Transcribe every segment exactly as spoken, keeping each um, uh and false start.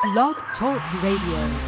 Blog Talk Radio.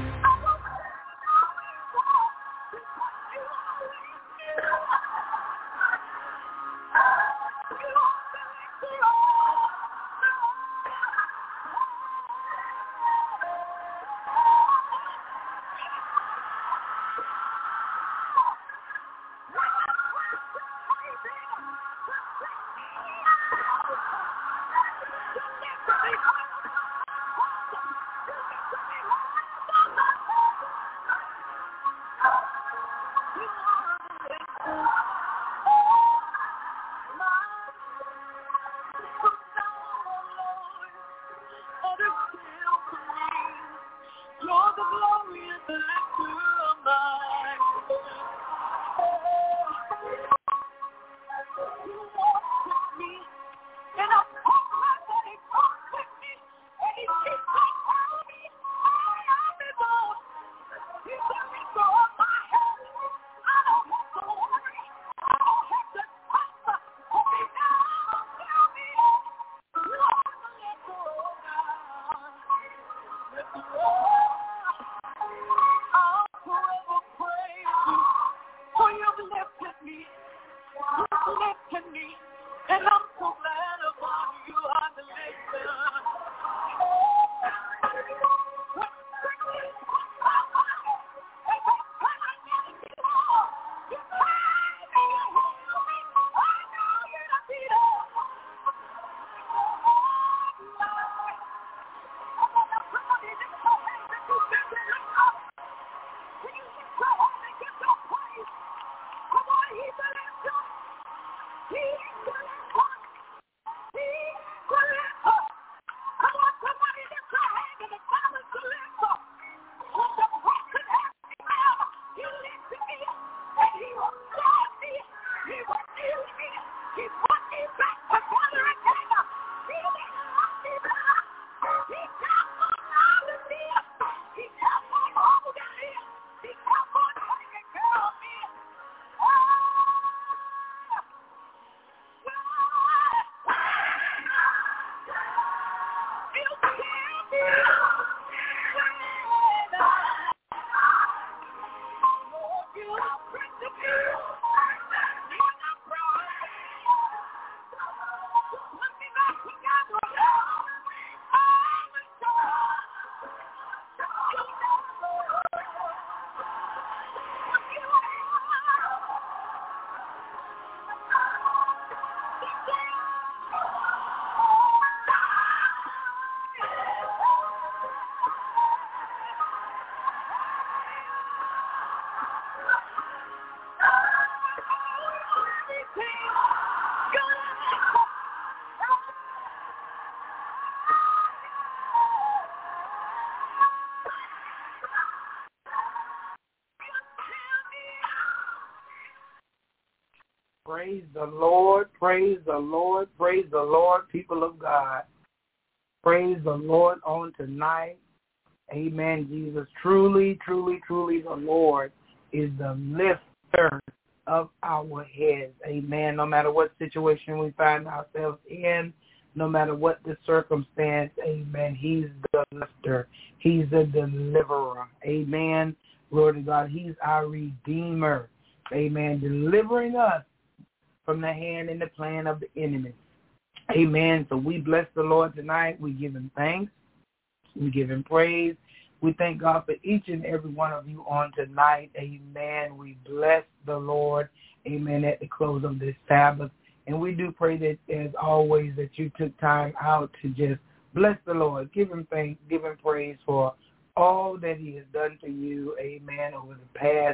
Praise the Lord, praise the Lord, praise the Lord, people of God. Praise the Lord on tonight. Amen, Jesus. Truly, truly, truly the Lord is the lifter of our heads. Amen. No matter what situation we find ourselves in, no matter what the circumstance, amen, he's the lifter. He's the deliverer. Amen. Glory to God. He's our redeemer. Amen. Delivering us from the hand and the plan of the enemy. Amen. So we bless the Lord tonight. We give him thanks. We give him praise. We thank God for each and every one of you on tonight. Amen. We bless the Lord. Amen. At the close of this Sabbath. And we do pray that, as always, that you took time out to just bless the Lord. Give him thanks. Give him praise for all that he has done for you. Amen. Over the past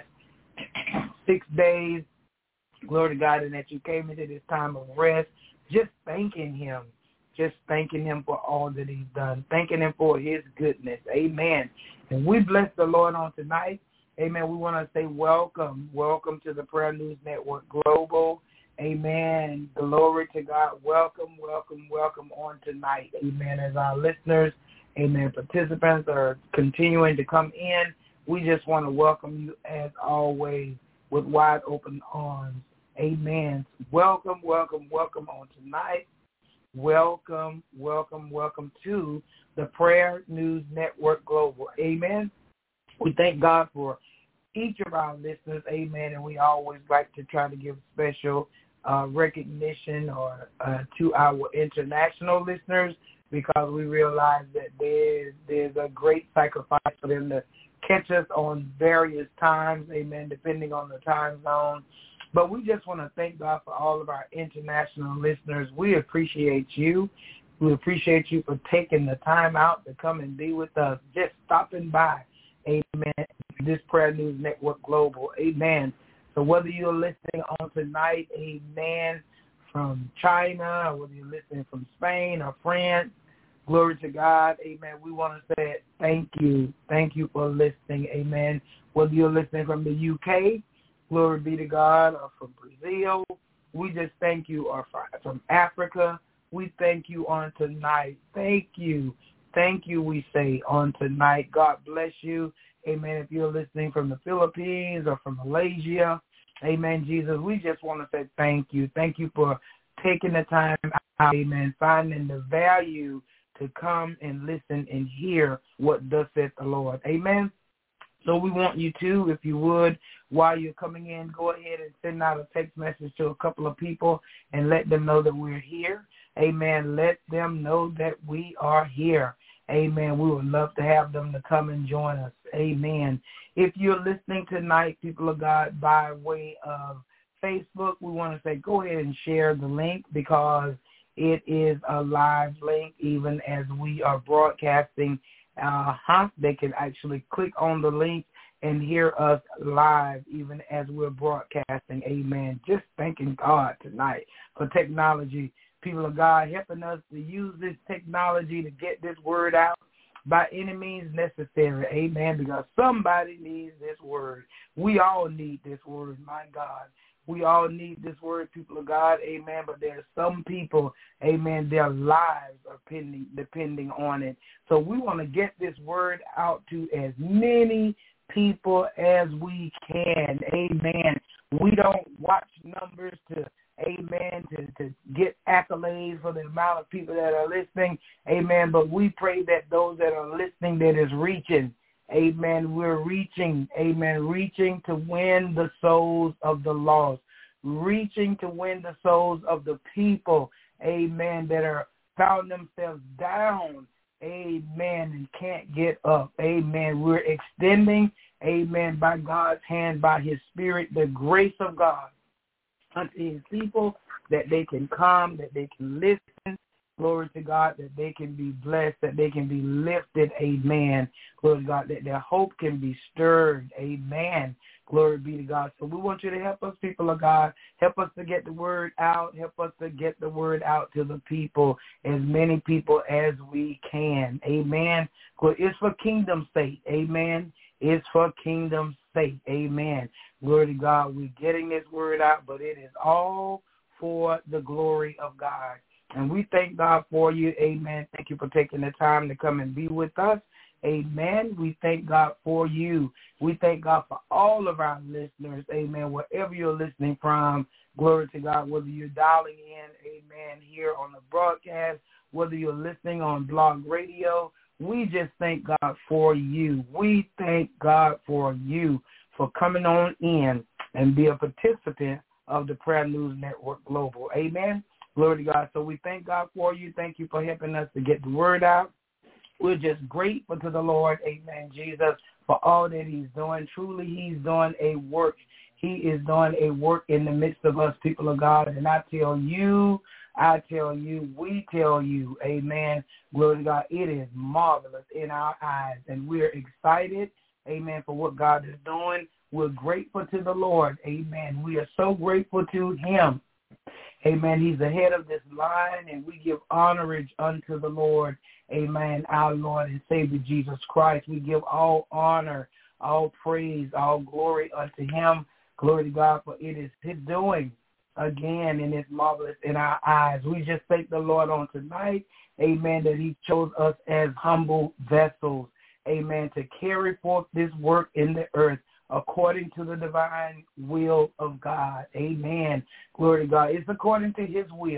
six days. Glory to God, and that you came into this time of rest, just thanking him, just thanking him for all that he's done, thanking him for his goodness. Amen. And we bless the Lord on tonight. Amen. We want to say welcome, welcome to the Prayer News Network Global. Amen. Glory to God. Welcome, welcome, welcome on tonight. Amen. As our listeners, amen, participants are continuing to come in, we just want to welcome you as always with wide open arms. Amen. Welcome, welcome, welcome on tonight. welcome, welcome, welcome to the Prayer News Network Global. Amen. We thank God for each of our listeners. Amen. And we always like to try to give special uh, recognition or uh, to our international listeners, because we realize that there's, there's a great sacrifice for them to catch us on various times, amen, depending on the time zone. But we just want to thank God for all of our international listeners. We appreciate you. We appreciate you for taking the time out to come and be with us, just stopping by, amen, this Prayer News Network Global, amen. So whether you're listening on tonight, amen, from China, or whether you're listening from Spain or France, glory to God, amen. We want to say thank you. Thank you for listening, amen. Whether you're listening from the U K, glory be to God, or from Brazil, we just thank you, or from Africa, we thank you on tonight. Thank you. Thank you, we say, on tonight. God bless you, amen. If you're listening from the Philippines or from Malaysia, amen, Jesus, we just want to say thank you. Thank you for taking the time out, amen, finding the value to come and listen and hear what thus saith the Lord. Amen. So we want you to, if you would, while you're coming in, go ahead and send out a text message to a couple of people and let them know that we're here. Amen. Let them know that we are here. Amen. We would love to have them to come and join us. Amen. If you're listening tonight, people of God, by way of Facebook, we want to say go ahead and share the link, because it is a live link. Even as we are broadcasting, uh, huh, they can actually click on the link and hear us live even as we're broadcasting. Amen. Just thanking God tonight for technology. People of God, helping us to use this technology to get this word out by any means necessary. Amen. Because somebody needs this word. We all need this word, my God. We all need this word, people of God, amen, but there are some people, amen, their lives are pending, depending on it. So we want to get this word out to as many people as we can, amen. We don't watch numbers to, amen, to, to get accolades for the amount of people that are listening, amen, but we pray that those that are listening, that is reaching, amen, we're reaching, amen, reaching to win the souls of the lost, reaching to win the souls of the people, amen, that are found themselves down, amen, and can't get up, amen. We're extending, amen, by God's hand, by his Spirit, the grace of God unto his people, that they can come, that they can listen, glory to God, that they can be blessed, that they can be lifted, amen. Glory to God, that their hope can be stirred, amen. Glory be to God. So we want you to help us, people of God. Help us to get the word out. Help us to get the word out to the people, as many people as we can, amen. It's for kingdom's sake, amen. It's for kingdom's sake, amen. Glory to God. We're getting this word out, but it is all for the glory of God. And we thank God for you. Amen. Thank you for taking the time to come and be with us. Amen. We thank God for you. We thank God for all of our listeners. Amen. Wherever you're listening from, glory to God, whether you're dialing in, amen, here on the broadcast, whether you're listening on Blog Radio, we just thank God for you. We thank God for you for coming on in and be a participant of the Prayer News Network Global. Amen. Glory to God. So we thank God for you. Thank you for helping us to get the word out. We're just grateful to the Lord, amen, Jesus, for all that he's doing. Truly, he's doing a work. He is doing a work in the midst of us, people of God. And I tell you, I tell you, we tell you, amen, glory to God, it is marvelous in our eyes. And we're excited, amen, for what God is doing. We're grateful to the Lord, amen. We are so grateful to him. Amen. He's the head of this line, and we give honorage unto the Lord. Amen. Our Lord and Savior Jesus Christ. We give all honor, all praise, all glory unto him. Glory to God, for it is his doing again, and it's marvelous in our eyes. We just thank the Lord on tonight, amen, that he chose us as humble vessels, amen, to carry forth this work in the earth according to the divine will of God. Amen. Glory to God. It's according to his will.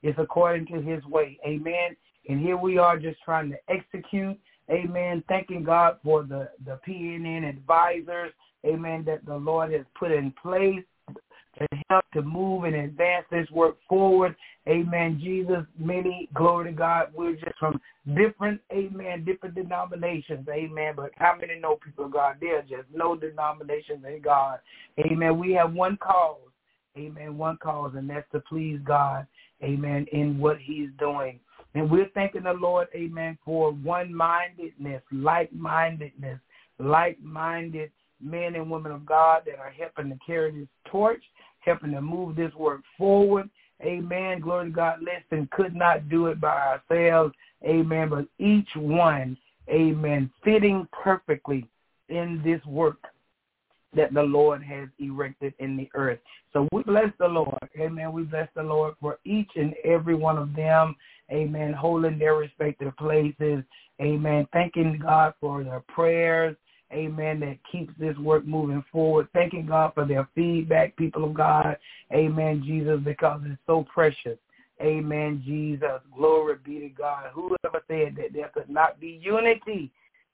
It's according to his way. Amen. And here we are just trying to execute. Amen. Thanking God for the, the P N N advisors. Amen. That the Lord has put in place to help to move and advance this work forward. Amen. Jesus, many, glory to God, we're just from different, amen, different denominations. Amen. But how many know, people of God? There are just no denominations in God. Amen. We have one cause. Amen. One cause, and that's to please God. Amen. In what he's doing. And we're thanking the Lord, amen, for one-mindedness, like-mindedness, like-minded men and women of God that are helping to carry this torch, helping to move this work forward. Amen. Glory to God. Listen, could not do it by ourselves. Amen. But each one, amen, fitting perfectly in this work that the Lord has erected in the earth. So we bless the Lord. Amen. We bless the Lord for each and every one of them. Amen. Holding their respective places. Amen. Thanking God for their prayers. Amen. That keeps this work moving forward. Thanking God for their feedback, people of God. Amen, Jesus, because it's so precious. Amen, Jesus. Glory be to God. Whoever said that there could not be unity?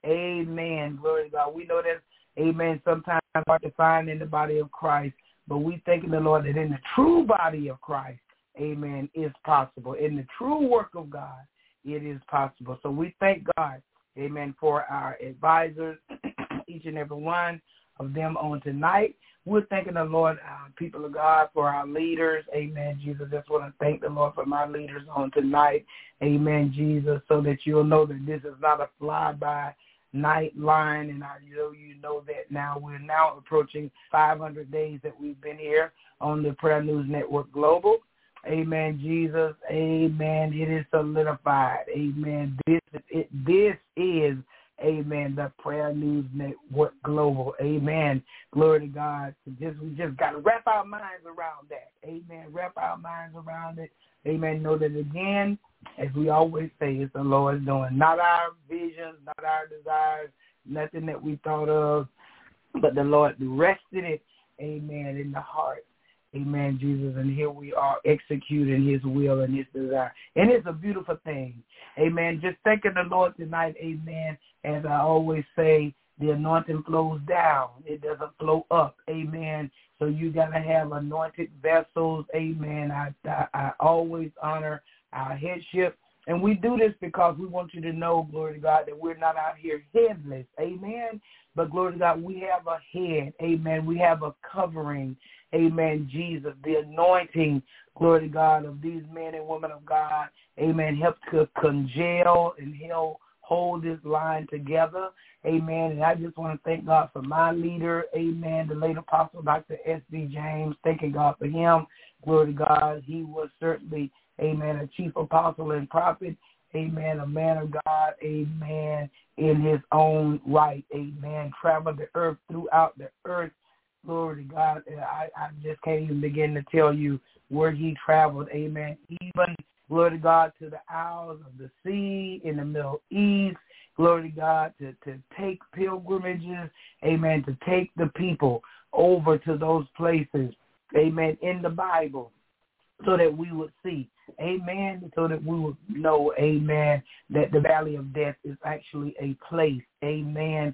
Amen. Glory to God. We know that, amen, sometimes hard to find in the body of Christ, but we thanking the Lord that in the true body of Christ, amen, is possible. In the true work of God, it is possible. So we thank God, amen, for our advisors, each and every one of them on tonight. We're thanking the Lord, uh, people of God, for our leaders. Amen, Jesus. I just want to thank the Lord for my leaders on tonight. Amen, Jesus, so that you'll know that this is not a fly-by night line, and I know you know that now. We're now approaching five hundred days that we've been here on the Prayer News Network Global. Amen, Jesus. Amen. It is solidified. Amen. This it, this is, amen, the Prayer News Network Global. Amen. Glory to God. Just we just got to wrap our minds around that. Amen. Wrap our minds around it. Amen. Know that again, as we always say, it's the Lord's doing. Not our visions, not our desires, nothing that we thought of, but the Lord rested it, amen, in the heart. Amen, Jesus. And here we are executing his will and his desire. And it's a beautiful thing. Amen. Just thanking the Lord tonight, amen. As I always say, the anointing flows down. It doesn't flow up. Amen. So you got to have anointed vessels. Amen. I, I, I always honor our headship. And we do this because we want you to know, glory to God, that we're not out here headless. Amen. But glory to God, we have a head. Amen. We have a covering. Amen, Jesus. The anointing, glory to God, of these men and women of God. Amen. Help to congeal and he'll hold this line together. Amen. And I just want to thank God for my leader. Amen. The late apostle, Doctor S B James. Thanking God for him. Glory to God. He was certainly, amen, a chief apostle and prophet. Amen. A man of God. Amen. In his own right. Amen. Traveled the earth throughout the earth. Glory to God. I, I just can't even begin to tell you where he traveled. Amen. Even, glory to God, to the Isles of the Sea in the Middle East. Glory to God, to, to take pilgrimages. Amen. To take the people over to those places. Amen. In the Bible, so that we would see. Amen. So that we would know, amen, that the valley of death is actually a place. Amen.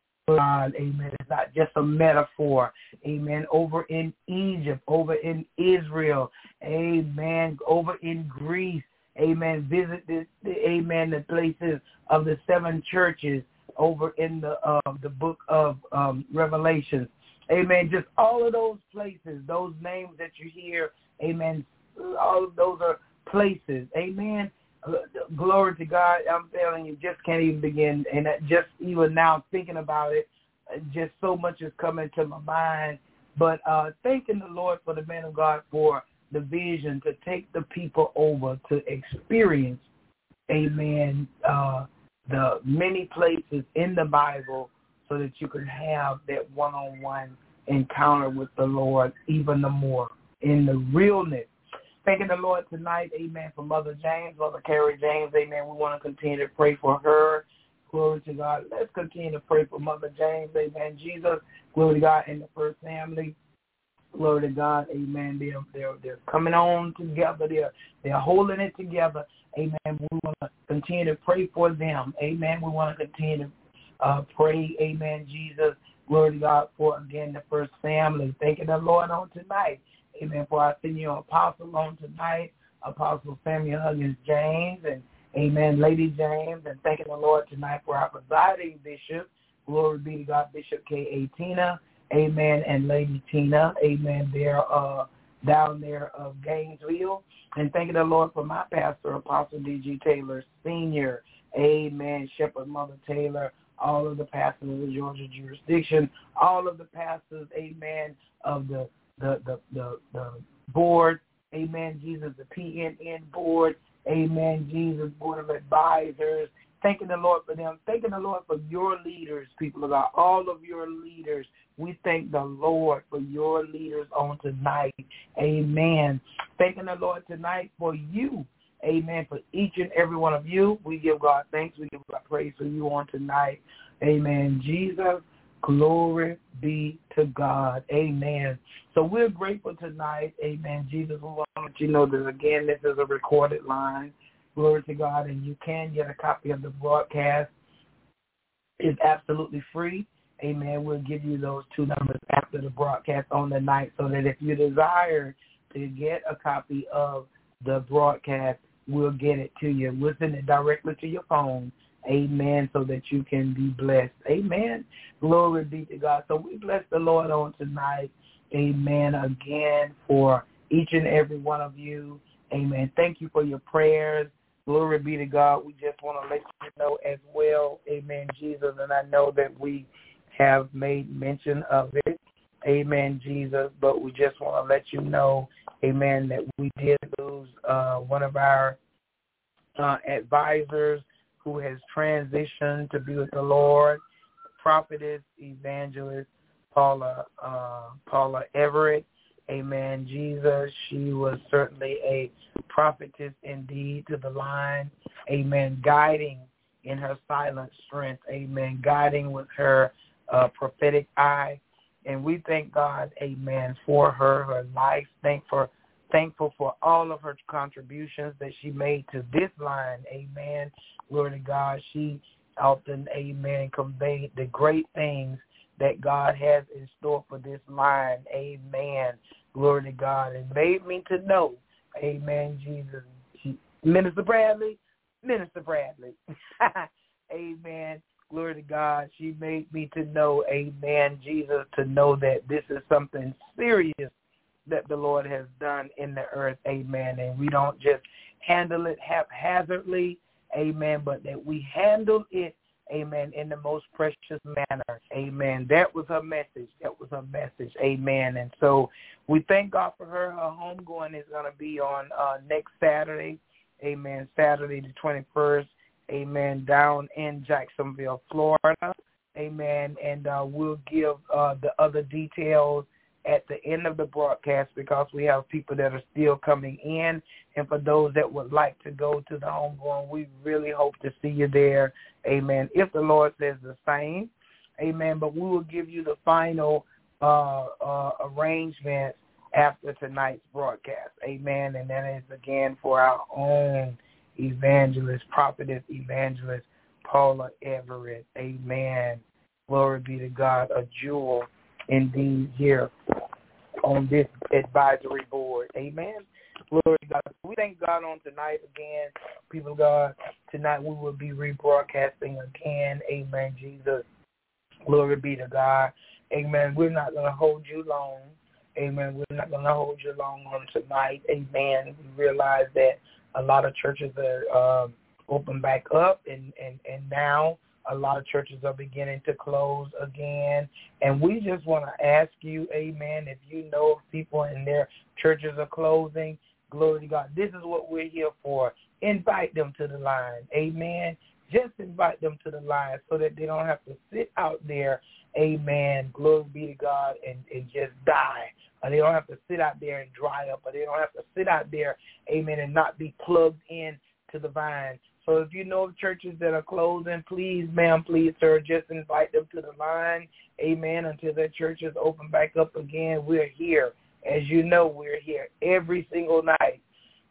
God, amen. It's not just a metaphor. Amen. Over in Egypt, over in Israel, amen. Over in Greece, amen. Visit the, the amen, the places of the seven churches over in the uh, the book of um, Revelation. Amen. Just all of those places, those names that you hear, amen. All of those are places. Amen. Glory to God. I'm telling you, just can't even begin. And just even now thinking about it, just so much is coming to my mind. But uh, thanking the Lord for the man of God for the vision to take the people over to experience, amen, uh, the many places in the Bible so that you can have that one-on-one encounter with the Lord even the more in the realness. Thanking the Lord tonight, amen, for Mother James, Mother Carrie James, amen. We want to continue to pray for her. Glory to God. Let's continue to pray for Mother James, amen. Jesus, glory to God, and the First Family. Glory to God, amen. They're, they're, they're coming on together. They're, they're holding it together, amen. We want to continue to pray for them, amen. We want to continue to uh, pray, amen, Jesus. Glory to God for, again, the First Family. Thanking the Lord on tonight, amen, for our senior apostle on tonight, Apostle Samuel Huggins James, and, amen, Lady James, and thanking the Lord tonight for our presiding bishop. Glory be to God, Bishop K A. Tina. Amen, and Lady Tina, amen, they're uh, down there of Gainesville. And thanking the Lord for my pastor, Apostle D G. Taylor Senior, amen, Shepherd Mother Taylor, all of the pastors of the Georgia jurisdiction, all of the pastors, amen, of the the the, the, the board, amen, Jesus, the P N N board, amen, Jesus, Board of Advisors. Thanking the Lord for them. Thanking the Lord for your leaders, people of God, all of your leaders. We thank the Lord for your leaders on tonight. Amen. Thanking the Lord tonight for you. Amen. For each and every one of you. We give God thanks. We give God praise for you on tonight. Amen. Jesus, glory be to God. Amen. So we're grateful tonight. Amen. Jesus, we want to let you know that, again, this is a recorded line. Glory to God, and you can get a copy of the broadcast. It's absolutely free. Amen. We'll give you those two numbers after the broadcast on the night so that if you desire to get a copy of the broadcast, we'll get it to you. We'll send it directly to your phone. Amen, so that you can be blessed. Amen. Glory be to God. So we bless the Lord on tonight. Amen. Again, for each and every one of you. Amen. Thank you for your prayers. Glory be to God. We just want to let you know as well, amen, Jesus, and I know that we have made mention of it, amen, Jesus, but we just want to let you know, amen, that we did lose uh, one of our uh, advisors who has transitioned to be with the Lord, prophetess, evangelist, Paula, uh, Paula Everett. Amen, Jesus. She was certainly a prophetess indeed to the line. Amen. Guiding in her silent strength. Amen. Guiding with her uh, prophetic eye. And we thank God, amen, for her, her life. Thank for, thankful for all of her contributions that she made to this line. Amen. Glory to God. She often, amen, conveyed the great things that God has in store for this line. Amen. Glory to God. And made me to know, amen, Jesus. Minister Bradley, Minister Bradley. Amen. Glory to God. She made me to know, amen, Jesus, to know that this is something serious that the Lord has done in the earth. Amen. And we don't just handle it haphazardly, amen, but that we handle it, amen, in the most precious manner. Amen. That was her message. That was her message. Amen. And so we thank God for her. Her homegoing is going to be on uh, next Saturday. Amen. Saturday the twenty-first. Amen. Down in Jacksonville, Florida. Amen. And uh, we'll give uh, the other details at the end of the broadcast because we have people that are still coming in. And for those that would like to go to the homegoing, we really hope to see you there. Amen. If the Lord says the same. Amen. But we will give you the final uh, uh, arrangements after tonight's broadcast. Amen. And that is, again, for our own evangelist, prophetess, evangelist, Paula Everett. Amen. Glory be to God, a jewel indeed here on this advisory board. Amen. Glory to God. We thank God on tonight again, people of God. Tonight we will be rebroadcasting again. Amen, Jesus. Glory be to God. Amen. We're not going to hold you long. Amen. We're not going to hold you long on tonight. Amen. We realize that a lot of churches are um, open back up, and, and, and now a lot of churches are beginning to close again. And we just want to ask you, amen, if you know of people and their churches are closing, glory to God. This is what we're here for. Invite them to the line. Amen. Just invite them to the line so that they don't have to sit out there, amen, glory be to God, and, and just die. Or they don't have to sit out there and dry up. Or they don't have to sit out there, amen, and not be plugged in to the vine. So if you know of churches that are closing, please, ma'am, please, sir, just invite them to the line, amen, until that church is open back up again. We're here. As you know, we're here every single night.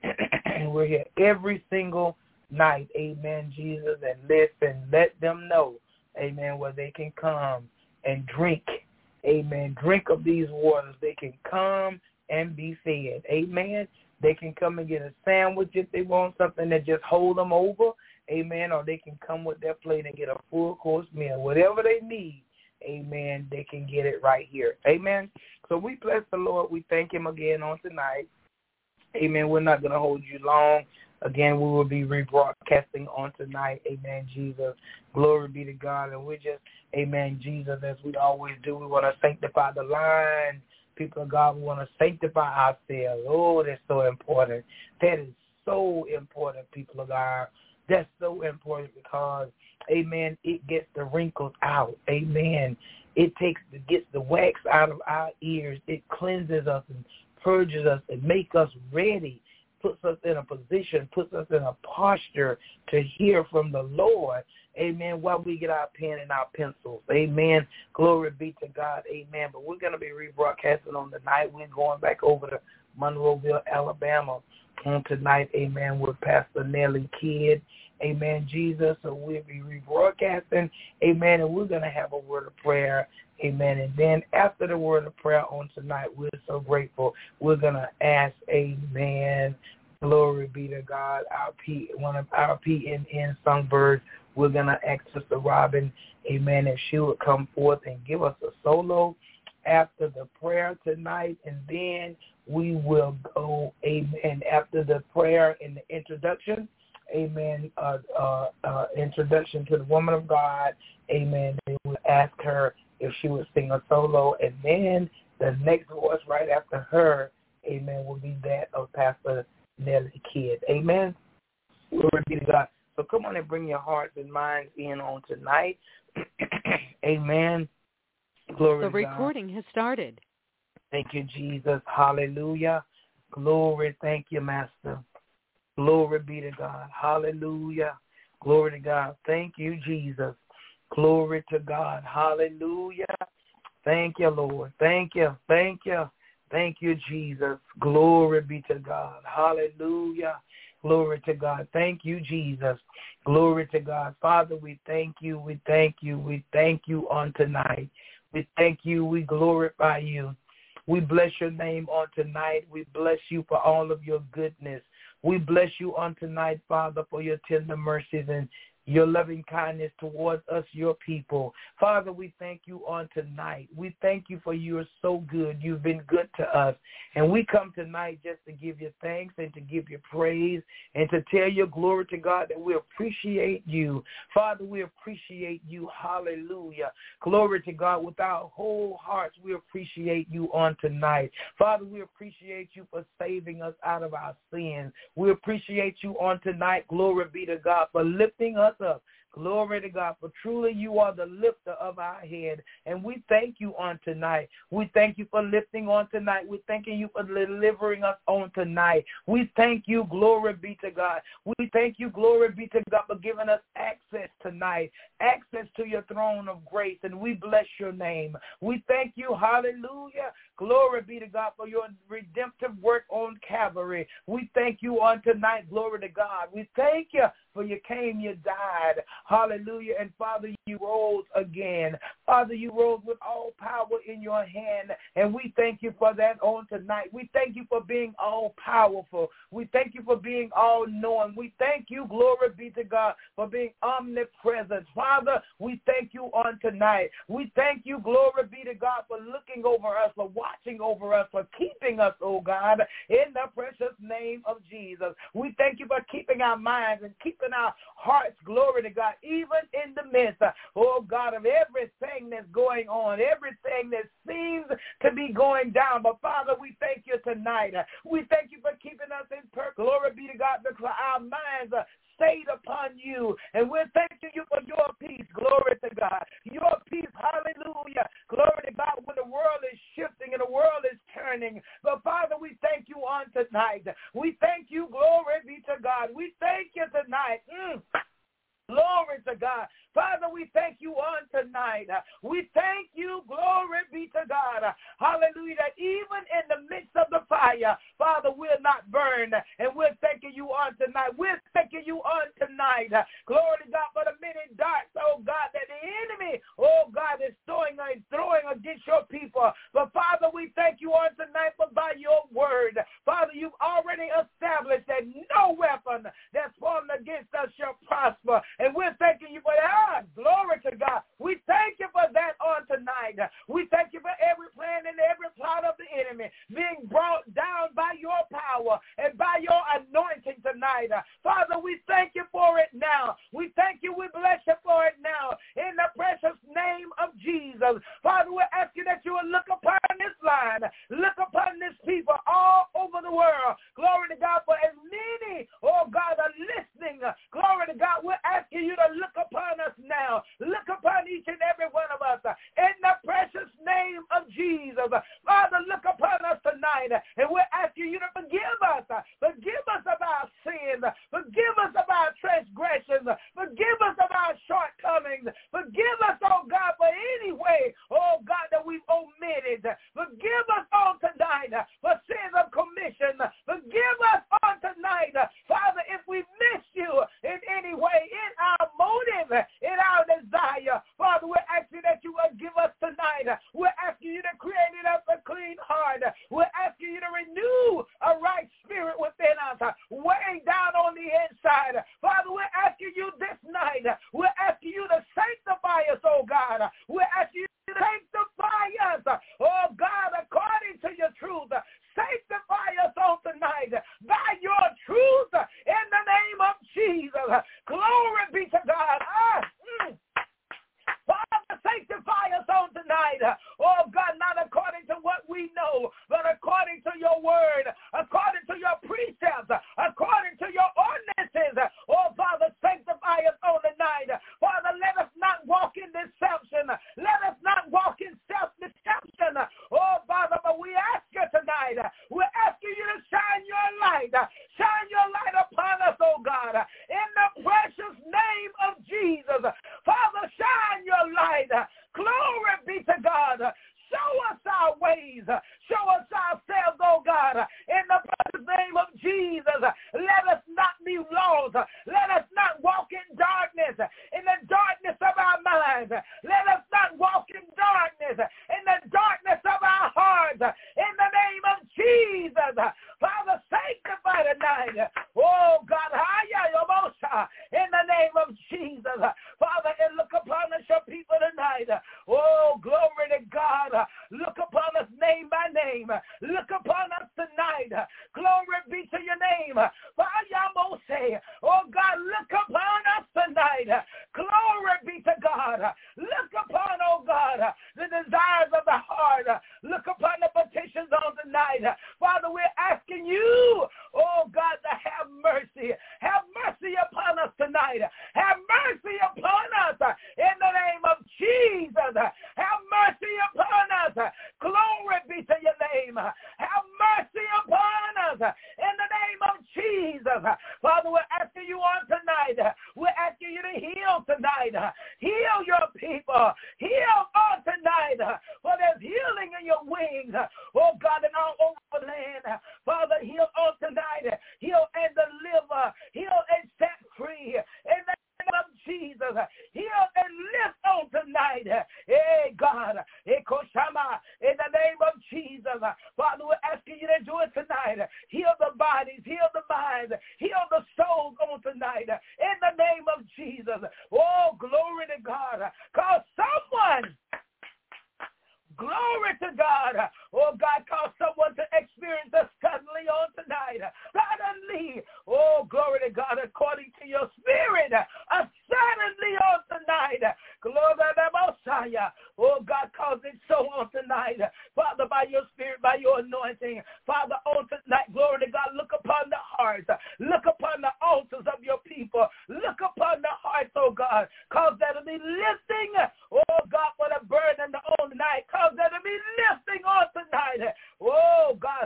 We're here every single night, amen, Jesus, and listen, let them know, amen, where they can come and drink, amen, drink of these waters. They can come and be fed, amen. They can come and get a sandwich if they want something that just hold them over, amen, or they can come with their plate and get a full course meal. Whatever they need, amen, they can get it right here, amen. So we bless the Lord. We thank him again on tonight. Amen. We're not going to hold you long. Again, we will be rebroadcasting on tonight. Amen, Jesus. Glory be to God. And we're just, amen, Jesus, as we always do, we want to sanctify the line. People of God, we want to sanctify ourselves. Oh, that's so important. That is so important, people of God. That's so important because, amen, it gets the wrinkles out. Amen. It takes, it gets the wax out of our ears. It cleanses us and purges us and make us ready, puts us in a position, puts us in a posture to hear from the Lord, amen, while we get our pen and our pencils, amen. Glory be to God, amen. But we're going to be rebroadcasting on the night. We're going back over to Monroeville, Alabama on tonight, amen, with Pastor Nellie Kidd, amen, Jesus. So we'll be rebroadcasting, amen, and we're going to have a word of prayer, amen. And then after the word of prayer on tonight, we're so grateful. We're going to ask, amen, glory be to God, our P, one of our P N N songbirds, we're going to ask Sister Robin, amen, if she would come forth and give us a solo after the prayer tonight. And then we will go, amen, after the prayer and the introduction, amen, uh, uh, uh, introduction to the woman of God, amen, they will ask her if she would sing a solo, and then the next voice right after her, amen, will be that of Pastor Nellie Kidd. Amen. Glory be to God. So come on and bring your hearts and minds in on tonight. Amen. Glory the to God. The recording has started. Thank you, Jesus. Hallelujah. Glory. Thank you, Master. Glory be to God. Hallelujah. Glory to God. Thank you, Jesus. Glory to God. Hallelujah. Thank you, Lord. Thank you. Thank you. Thank you, Jesus. Glory be to God. Hallelujah. Glory to God. Thank you, Jesus. Glory to God. Father, we thank you. We thank you. We thank you on tonight. We thank you. We glorify you. We bless your name on tonight. We bless you for all of your goodness. We bless you on tonight, Father, for your tender mercies and your loving kindness towards us, your people. Father, we thank you on tonight. We thank you for you are so good. You've been good to us. And we come tonight just to give you thanks and to give you praise and to tell your glory to God that we appreciate you. Father, we appreciate you. Hallelujah. Glory to God. With our whole hearts, we appreciate you on tonight. Father, we appreciate you for saving us out of our sins. We appreciate you on tonight. Glory be to God for lifting us up. Glory to God, for truly you are the lifter of our head. And we thank you on tonight. We thank you for lifting on tonight. We're thanking you for delivering us on tonight. We thank you, glory be to God. We thank you, glory be to God, for giving us access tonight, access to your throne of grace. And we bless your name. We thank you, hallelujah. Glory be to God for your redemptive work on Calvary. We thank you on tonight, glory to God. We thank you for you came, you died. Hallelujah. And Father, you rose again. Father, you rose with all power in your hand. And we thank you for that on tonight. We thank you for being all powerful. We thank you for being all knowing. We thank you, glory be to God, for being omnipresent. Father, we thank you on tonight. We thank you, glory be to God, for looking over us, for watching over us, for keeping us, oh God, in the precious name of Jesus. We thank you for keeping our minds and keeping our hearts, glory to God, even in the midst, oh God, of everything that's going on, everything that seems to be going down. But Father, we thank you tonight. We thank you for keeping us in perfect, glory be to God, because our minds are stayed upon you. And we're thanking you for your peace, glory to God. Your peace, hallelujah, glory to God, when the world is shifting and the world is turning. But Father, we thank you on tonight. We thank you, glory be to God. We thank you tonight. Mm. Father, we thank you on tonight. We thank you, glory be to God. Hallelujah, that even in the midst of the fire, Father, we'll not burn, and we're thanking you on tonight. We're thanking you on tonight. Glory to God for the many darts, oh God, that the enemy, oh God, is throwing, throwing against your people. But Father, we thank you on tonight for by your word. Father, you've already established that no weapon that's formed against us shall prosper. And we're thanking you for that. Glory to God. We thank you for that on tonight. We thank you for every plan and every plot of the enemy being brought down by your power and by your anointing tonight. Father, we thank you for it now. We thank you. We bless you for it now. In the precious name of Jesus. Father, we're asking that you will look upon this line. Look upon this people all over the world. Glory to God for as many, oh God, are listening. Glory to God. We're asking you to look upon us now. Look upon each and every one of us. In the precious name of Jesus. Father, look upon us tonight. And we're asking you to forgive us. Forgive us of our sins. Forgive us of our transgressions. Forgive us of our shortcomings. Forgive us, oh God, for any way, oh God, that we've omitted. Forgive us on tonight for sins of commission. Forgive us on tonight, Father, if we missed you in any way, in our motive, in our desire. Father, we're asking that you will give us tonight. We're asking you to create in us a clean heart. We're asking you to renew a right spirit within us, way down on the inside. Father, we're asking you this night. We're asking you to sanctify us, oh God. We're asking you to sanctify us, oh God, according to your truth. Sanctify us on tonight by your truth in the name of Jesus. Glory be to God. Ah, mm. Father, sanctify us on tonight. Oh God, not according to what we know, but according to your word, according to your precepts, according to your ordinances. Oh Father, sanctify us on tonight. Father, let us not walk in deception. Let us not walk in self-deception. Oh Father, but we ask you tonight, we're asking you to shine your light. Shine your light upon us, oh God, in the precious name of Jesus. Father, shine your light. Glory be to God. Show us our ways. Show us ourselves, oh God, in the precious name of Jesus. Let us not be lost. Let us not walk in darkness, in the darkness of our minds. Let us not walk in darkness, in the darkness of our hearts. In the name of Jesus. Father, sanctify tonight. Oh God, in the name of Jesus. Father, and look upon us, your people tonight. Oh, glory to God. Look upon us name by name. Look upon us tonight. Glory be to your name. Oh God, look upon us tonight. Glory be to God. Look upon, oh God, the desires of the heart. Look upon the petitions on tonight. Father, we're asking you, oh God, to have mercy. Have mercy upon us tonight. Have mercy upon us in the name of Jesus. Have mercy upon us. Glory be to your name. Have mercy upon us in the name of Jesus. Father, we're asking you on tonight. We're asking you to heal tonight. Heal your people. Heal on tonight. For there's healing in your wings. Oh God, in all over the land. Father, heal on tonight. Heal and deliver. Heal and set free. In the name of Jesus. Heal and lift on tonight. Hey God. In the name of Jesus. Father, we're asking you to do it tonight. Heal the bodies. Heal the minds. Heal the souls on tonight. In the name of Jesus. Oh, glory to God. Cause someone, glory to God. Oh, God, cause someone to experience us suddenly on tonight. Suddenly. Oh, glory to God, according to your spirit. Uh, suddenly on tonight. Glory to the Messiah. Oh, God, cause it so on tonight. Father, by your spirit, by your anointing. Father, on tonight, glory to God, look upon the hearts. Look upon the altars of your people. Look upon the hearts hearts, oh God. Cause there to be lifting, oh God, for the burden on tonight. Cause there to be lifting on tonight. Oh God,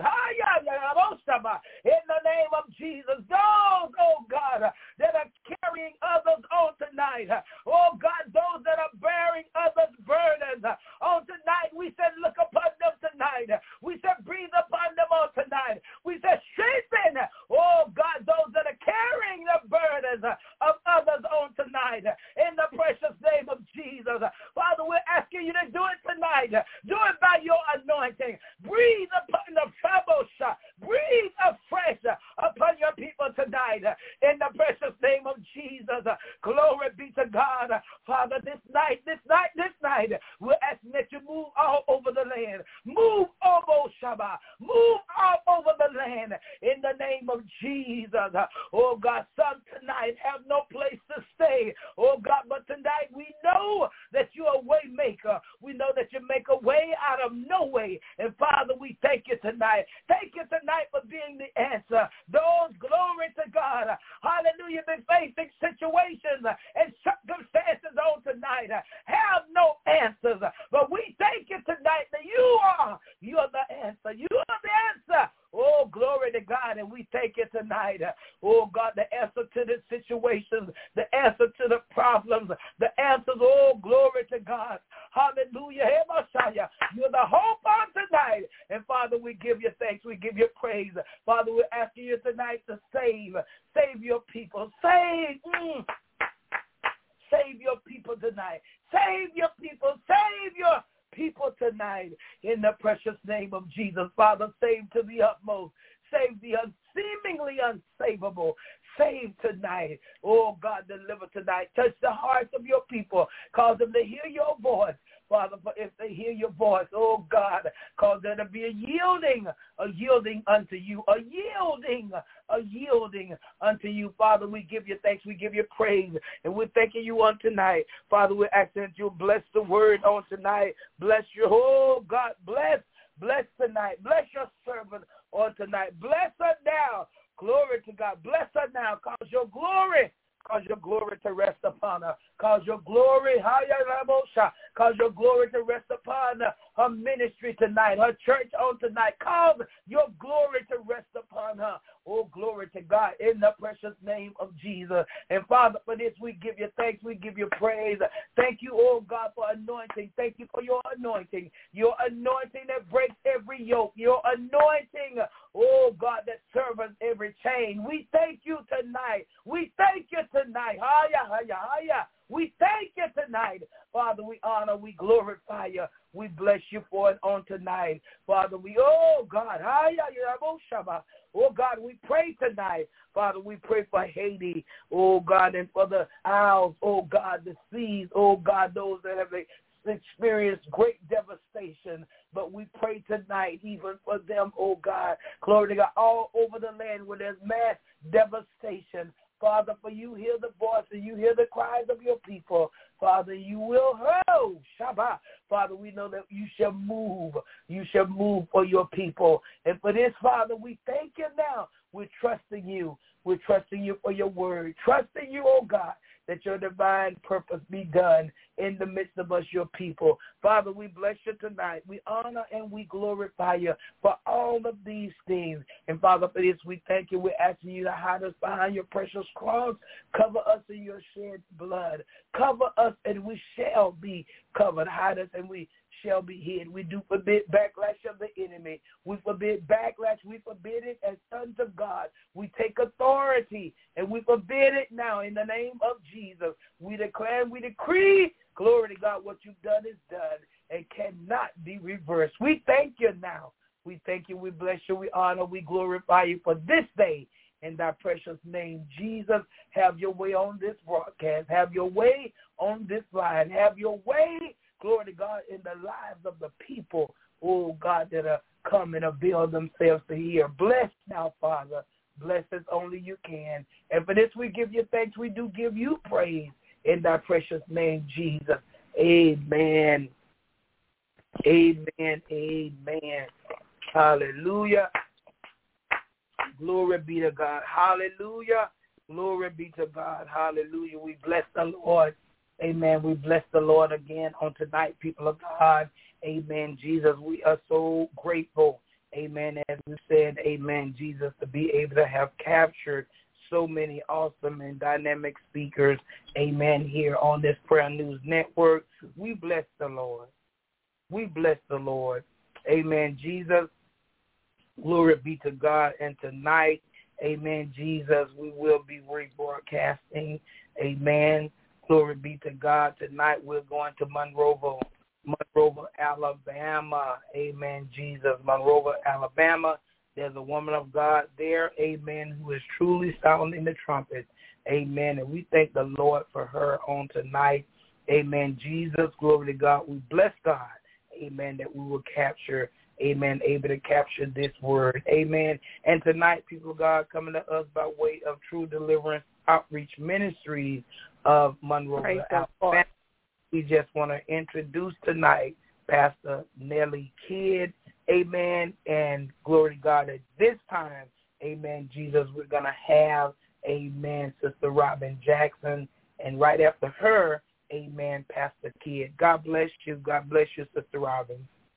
in the name of Jesus, those, oh God, that are carrying others on tonight. Oh God, those that are bearing others' burdens on tonight, we said look upon them tonight. We said breathe upon them on tonight. We said strengthen, oh God, those that are carrying the burdens of others on tonight. In the precious name of Jesus. Father, we're asking you to do it tonight. Do it by your anointing. Breathe upon the fellowship. Breathe afresh upon your people tonight. In the precious name of Jesus. Glory be to God. Father, this night, this night, this night, we're asking that you move all over the land. Move over Shabbat. Move all over the land. In the name of Jesus. Oh God, some tonight have no place to stay. Oh God, but tonight we know that you're a way maker. We know that you make a way out of no way. And Father, we thank you tonight. Thank you tonight for being the answer. Those, glory to God, hallelujah, been facing situations and circumstances on tonight have no answers. But we thank you tonight that you are, you're the answer. You are the answer. Oh, glory to God, and we thank you tonight. Oh, God, the answer to the situations, the answer to the problems, the answers, oh, glory to God. Hallelujah. Hey, Messiah, you're the hope on tonight. And, Father, we give you thanks. We give you praise. Father, we're asking you tonight to save, save your people. Save, mm, save your people tonight. Save your people. Save your people tonight in the precious name of Jesus. Father, save to the utmost. Save the seemingly unsavable. Save tonight. Oh, God, deliver tonight. Touch the hearts of your people. Cause them to hear your voice. Father, for if they hear your voice, oh, God, cause there to be a yielding, a yielding unto you, a yielding, a yielding unto you. Father, we give you thanks. We give you praise. And we're thanking you on tonight. Father, we're asking that you'll bless the word on tonight. Bless your, oh, God, bless, bless tonight. Bless your servant on tonight. Bless her now. Glory to God. Bless her now. Cause your glory. Cause your glory to rest upon her. Cause your glory, cause your glory to rest upon her ministry tonight, her church on tonight. Cause your glory to rest upon her. Oh, glory to God in the precious name of Jesus. And Father, for this we give you thanks. We give you praise. Thank you, oh God, for anointing. Thank you for your anointing. Your anointing that breaks every yoke. Your anointing, oh God, that serves every chain. We thank you tonight. We thank you tonight. Hiya, hiya, hiya. We thank you tonight. Father, we honor, we glorify you. We bless you for it on tonight. Father, we, oh God, oh God, we pray tonight. Father, we pray for Haiti, oh God, and for the isles, oh God, the seas, oh God, those that have experienced great devastation. But we pray tonight even for them, oh God, glory to God, all over the land where there's mass devastation. Father, for you hear the voice and you hear the cries of your people. Father, you will, oh, Shabbat. Father, we know that you shall move. You shall move for your people. And for this, Father, we thank you now. We're trusting you. We're trusting you for your word. Trusting you, oh God, that your divine purpose be done in the midst of us, your people. Father, we bless you tonight. We honor and we glorify you for all of these things. And Father, for this, we thank you. We're asking you to hide us behind your precious cross. Cover us in your shed blood. Cover us and we shall be covered. Hide us and we shall be hid. We do forbid backlash of the enemy. We forbid backlash. We forbid it as sons of God. We take authority and we forbid it now in the name of Jesus. We declare and we decree, glory to God, what you've done is done and cannot be reversed. We thank you now. We thank you. We bless you. We honor. We glorify you for this day. In thy precious name, Jesus, have your way on this broadcast. Have your way on this line. Have your way, glory to God, in the lives of the people, oh God, that are come and avail themselves to hear. Bless now, Father. Bless as only you can. And for this we give you thanks. We do give you praise in thy precious name, Jesus. Amen. Amen. Amen. Hallelujah. Glory be to God. Hallelujah. Glory be to God. Hallelujah. We bless the Lord. Amen. We bless the Lord again on tonight, people of God. Amen. Jesus, we are so grateful. Amen. As we said, amen, Jesus, to be able to have captured so many awesome and dynamic speakers, amen, here on this Prayer News Network. We bless the Lord. We bless the Lord. Amen. Jesus, glory be to God. And tonight, amen, Jesus, we will be rebroadcasting. Amen. Glory be to God. Tonight we're going to Monroeville, Monroeville, Alabama. Amen, Jesus. Monroeville, Alabama. There's a woman of God there, amen, who is truly sounding the trumpet. Amen. And we thank the Lord for her on tonight. Amen. Jesus, glory to God. We bless God. Amen, that we will capture, amen, able to capture this word. Amen. And tonight, people of God, coming to us by way of True Deliverance Outreach Ministries of Monroeville, Alabama. We just want to introduce tonight Pastor Nellie Kidd. Amen. And glory to God, at this time, amen, Jesus, we're going to have, amen, Sister Robin Jackson. And right after her, amen, Pastor Kidd. God bless you. God bless you, Sister Robin.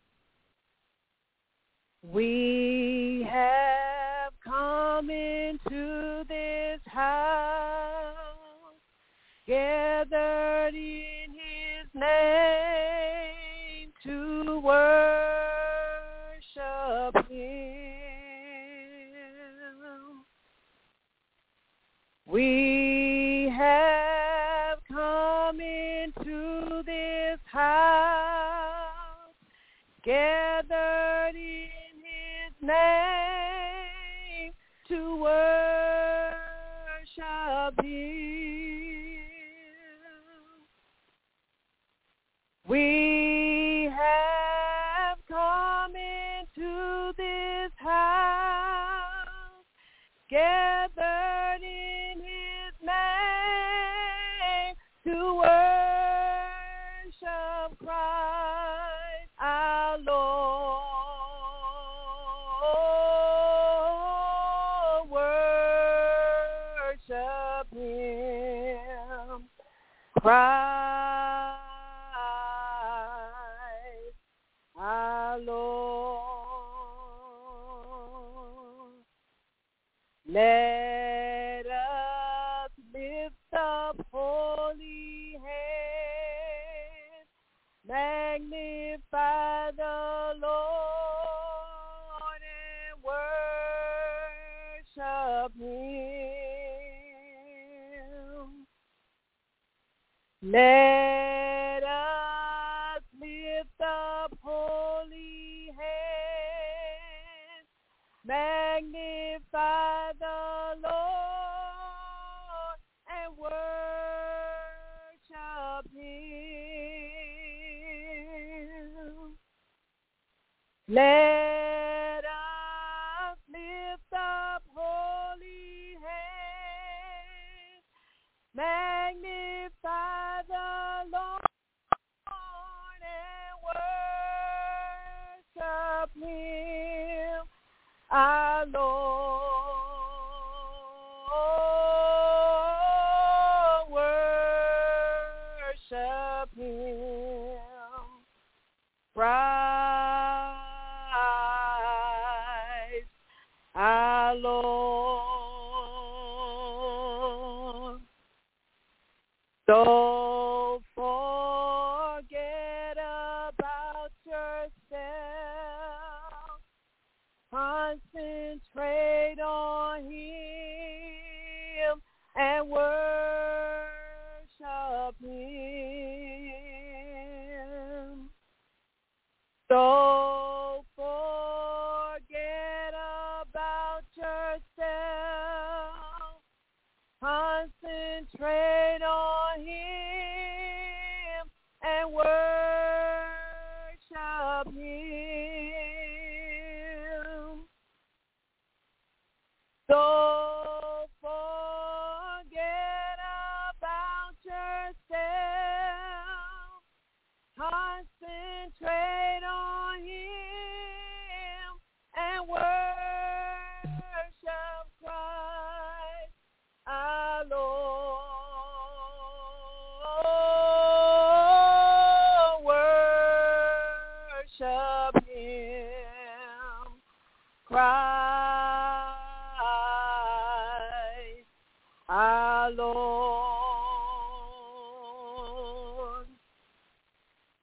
We have come into this house, gathered in his name to worship him. We have come into this house, gathered in his name to worship him. We have come into this house, gathered in his name to worship Christ our Lord. Worship him, Christ our Lord. Let us lift up holy hands, magnify the Lord and worship him. Let us lift up holy hands, magnify the Lord and worship him. Let us lift up holy hands, magnify the Lord and worship him, our Lord. Worship him, Christ our Lord. So forget about yourself, concentrate on him and worship him. So forget about yourself, concentrate on him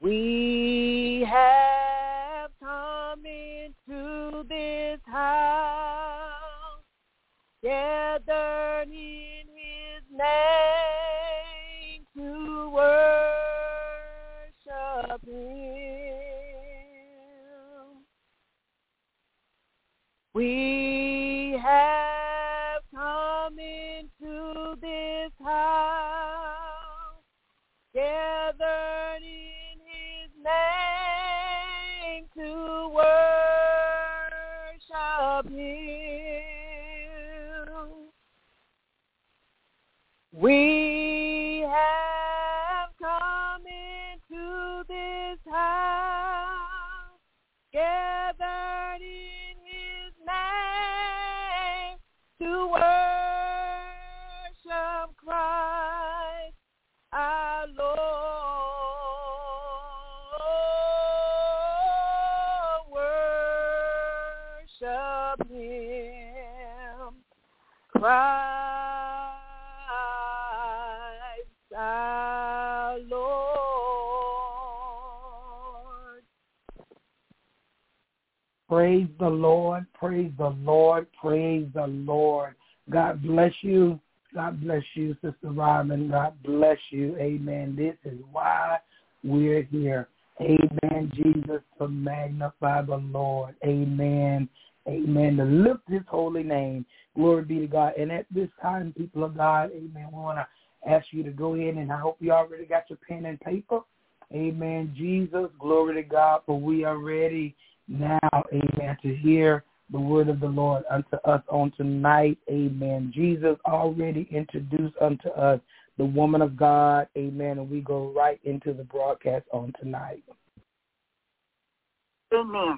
We have come into this house, gathered in his name to worship him. We have come into this house, gathered in his name to worship him. We have come into this house, gathered in his name to worship Christ our Lord. Worship him, Christ our Lord. Praise the Lord, praise the Lord, praise the Lord. God bless you. God bless you, Sister Robin. God bless you. Amen. This is why we're here. Amen, Jesus, to magnify the Lord. Amen. Amen. To lift his holy name. Glory be to God. And at this time, people of God, amen, we want to ask you to go in, and I hope you already got your pen and paper. Amen, Jesus. Glory to God, for we are ready now, amen, to hear the word of the Lord unto us on tonight. Amen. Jesus already introduced unto us the woman of God. Amen. And we go right into the broadcast on tonight. Amen.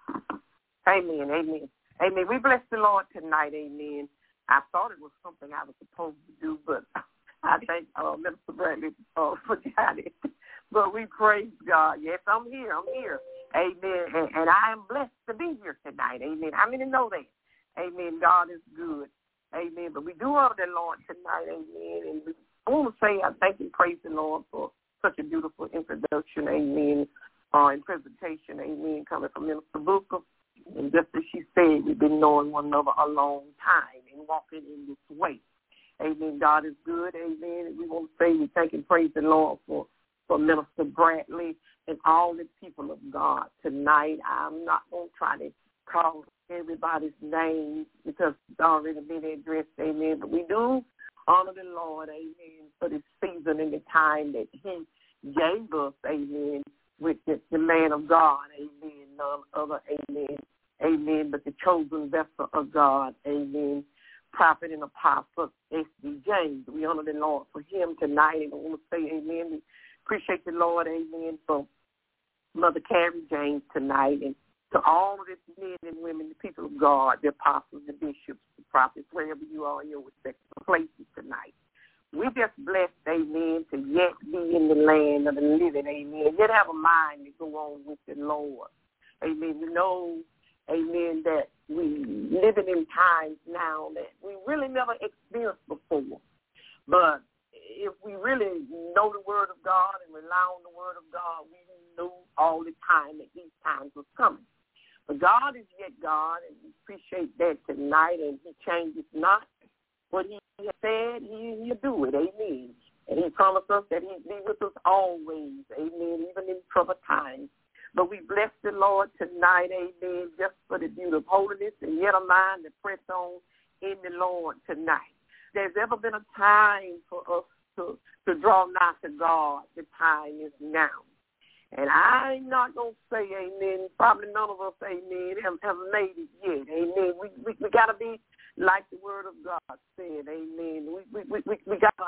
Amen. Amen. Amen. We bless the Lord tonight. Amen. I thought it was something I was supposed to do, but I think uh, Minister Bradley uh, forgot it. But we praise God. Yes, I'm here. I'm here. Amen. And, and I am blessed to be here tonight. Amen. How many know that? Amen. God is good. Amen. But we do honor the Lord tonight. Amen. And we, I want to say I thank and praise the Lord for such a beautiful introduction. Amen. Uh, and presentation. Amen. Coming from Minister Booker. And just as she said, we've been knowing one another a long time and walking in this way. Amen. God is good. Amen. And we want to say we thank and praise the Lord for, for Minister Bradley and all the people of God tonight. I'm not going to try to call everybody's name because it's already been addressed. Amen. But we do honor the Lord. Amen. For this season and the time that he gave us. Amen. With the, the man of God. Amen. None other. Amen. Amen. But the chosen vessel of God. Amen. Prophet and apostle S D James. We honor the Lord for him tonight. And I want to say amen. We appreciate the Lord. Amen. For Mother Carrie James tonight. And to all of the men and women, the people of God, the apostles, the bishops, the prophets, wherever you are in your respective places tonight. We just blessed, amen, to yet be in the land of the living, amen. Yet have a mind to go on with the Lord. Amen. We know, amen, that we living in times now that we really never experienced before. But if we really know the word of God and rely on the word of God, we knew all the time that these times was coming. But God is yet God, and we appreciate that tonight, and he changes not. What he said, he, he'll do it, amen. And he promised us that he'd be with us always, amen, even in troubled times. But we bless the Lord tonight, amen, just for the beauty of holiness and yet a mind to press on in the Lord tonight. There's ever been a time for us to, to draw nigh to God. The time is now. And I'm not going to say amen. Probably none of us, amen, have, have made it yet, amen. We we, we got to be like the word of God said, amen. We we we, we, we got to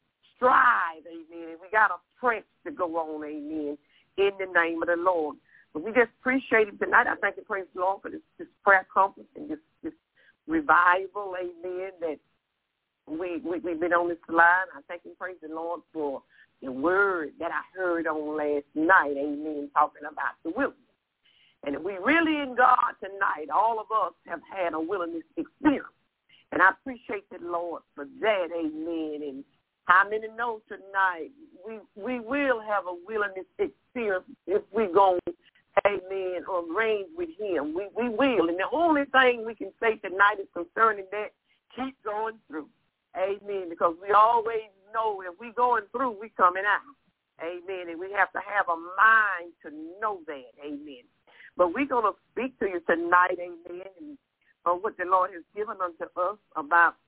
strive, amen. We got to press to go on, amen, in the name of the Lord. But we just appreciate it tonight. I thank and praise the Lord for this, this prayer conference and this, this revival, amen, that we, we, we've been on this line. I thank and praise the Lord for the word that I heard on last night, amen, talking about the wilderness. And we really in God tonight, all of us have had a wilderness experience. And I appreciate the Lord for that, amen. And How many know tonight we we will have a wilderness experience if we go, amen, or reign with him. We we will. And the only thing we can say tonight is concerning that, keep going through. Amen. Because we always know if we going through, we coming out. Amen. And we have to have a mind to know that. Amen. But we're going to speak to you tonight, amen, and on what the Lord has given unto us about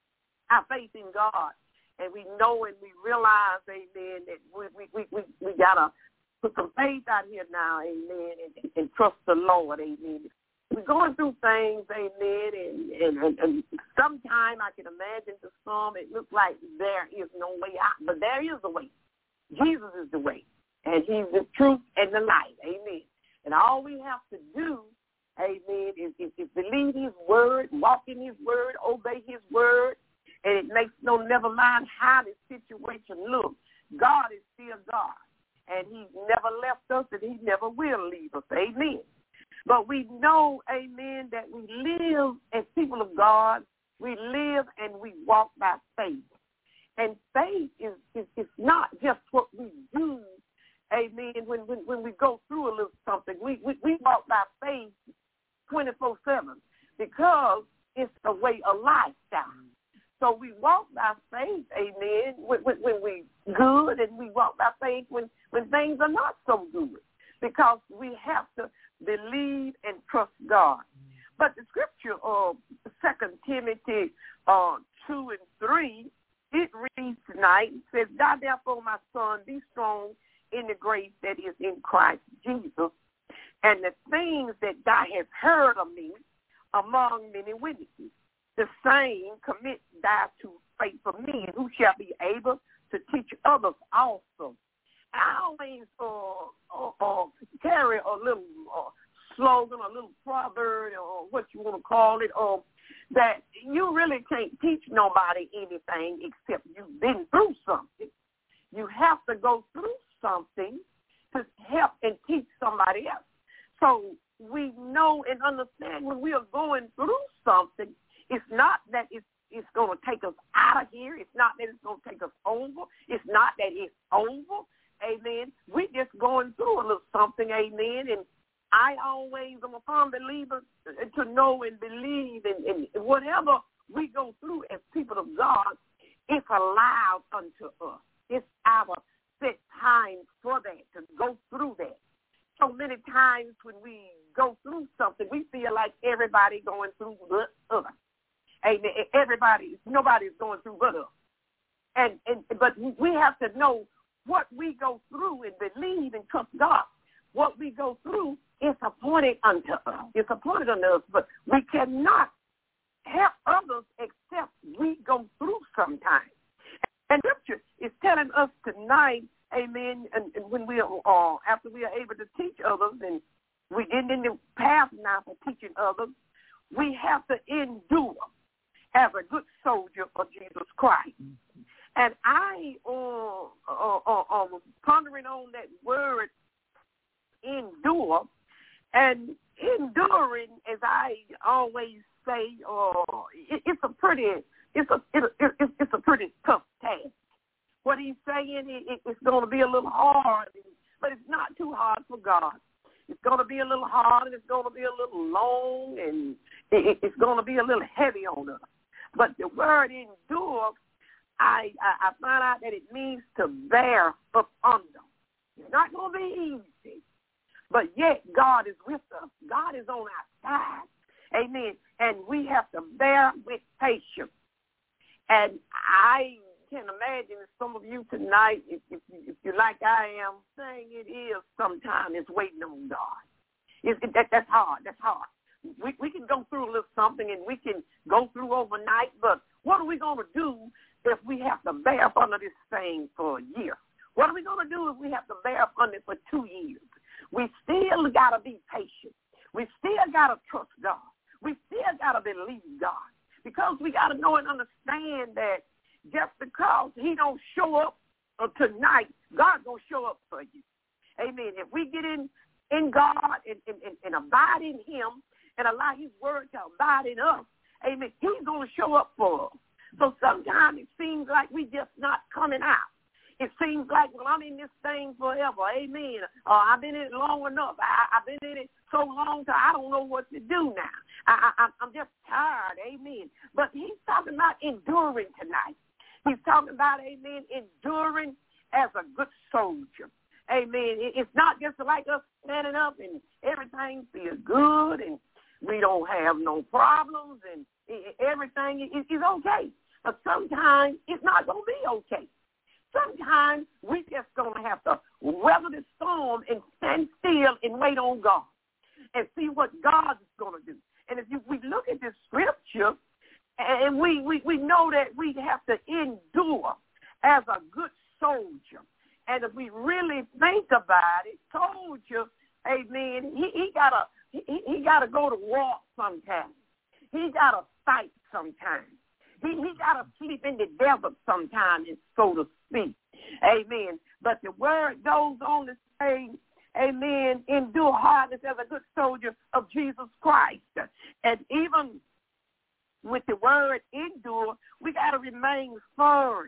our faith in God. And we know and we realize, amen, that we we we, we, we got to put some faith out here now, amen, and, and trust the Lord, amen. We're going through things, amen, and, and, and, and sometimes I can imagine to some it looks like there is no way out, but there is a way. Jesus is the way, and he's the truth and the light, amen. And all we have to do, amen, is, is, is believe his word, walk in his word, obey his word, and it makes no never mind how the situation looks. God is still God, and he's never left us, and he never will leave us, amen. But we know, amen, that we live as people of God. We live and we walk by faith. And faith is, is, is not just what we do, amen, when, when, when we go through a little something. We, we, we walk by faith twenty-four seven because it's a way of lifestyle. So we walk by faith, amen, when, when, when we good, and we walk by faith when, when things are not so good, because we have to believe and trust God. But the scripture of uh, Second Timothy uh, two and three, it reads tonight, it says, "Thou therefore, my son, be strong in the grace that is in Christ Jesus, and the things that thou hast heard of me among many witnesses, the same commit thou to faithful men, who shall be able to teach others also." I always uh, uh, uh, carry a little uh, slogan, a little proverb, or what you want to call it, uh, that you really can't teach nobody anything except you've been through something. You have to go through something to help and teach somebody else. So we know and understand when we are going through something, it's not that it's, it's going to take us out of here. It's not that it's going to take us over. It's not that it's over. Amen. We're just going through a little something, amen. And I always am a firm believer to know and believe, and, and whatever we go through as people of God, it's allowed unto us. It's our set time for that, to go through that. So many times when we go through something, we feel like everybody going through but us. Amen. Everybody, nobody's going through but us. And, and but we have to know what we go through and believe and trust God. What we go through is appointed unto us. It's appointed unto us, but we cannot help others except we go through sometimes. And Scripture is telling us tonight, amen, and, and when we are, uh, after we are able to teach others, and we get in the path now for teaching others, we have to endure as a good soldier of Jesus Christ. And I uh, uh, uh, uh, was pondering on that word, endure, and enduring, as I always say, uh, it, it's a pretty, it's a, it, it, it's a pretty tough task. What he's saying, it, it, it's going to be a little hard, but it's not too hard for God. It's going to be a little hard, and it's going to be a little long, and it, it's going to be a little heavy on us. But the word endure, I, I, I found out that it means to bear up under. It's not going to be easy, but yet God is with us. God is on our side. Amen. And we have to bear with patience. And I can imagine some of you tonight, if, if, if you're like I am, saying it is sometimes it's waiting on God. It, it, that, that's hard. That's hard. We, we can go through a little something, and we can go through overnight, but what are we going to do if we have to bear up under this thing for a year? What are we going to do if we have to bear up under it for two years? We still got to be patient. We still got to trust God. We still got to believe God, because we got to know and understand that just because he don't show up tonight, God's going to show up for you. Amen. If we get in, in God and, and, and, and abide in him and allow his word to abide in us, amen, he's going to show up for us. So sometimes it seems like we just not coming out. It seems like, well, I'm in this thing forever, amen. Uh, I've been in it long enough. I, I've been in it so long that I don't know what to do now. I, I, I'm just tired, amen. But he's talking about enduring tonight. He's talking about, amen, enduring as a good soldier. Amen. It's not just like us standing up and everything feels good and we don't have no problems and everything is, is okay. But sometimes it's not going to be okay. Sometimes we just going to have to weather the storm and stand still and wait on God and see what God is going to do. And if you, we look at this scripture, and we, we, we know that we have to endure as a good soldier. And if we really think about it, soldier, amen, he, he gotta he, he gotta go to war sometimes. He gotta fight sometimes. He he gotta sleep in the desert sometimes, so to speak. Amen. But the word goes on to say, amen, endure hardness as a good soldier of Jesus Christ. And even with the word endure, we gotta remain firm.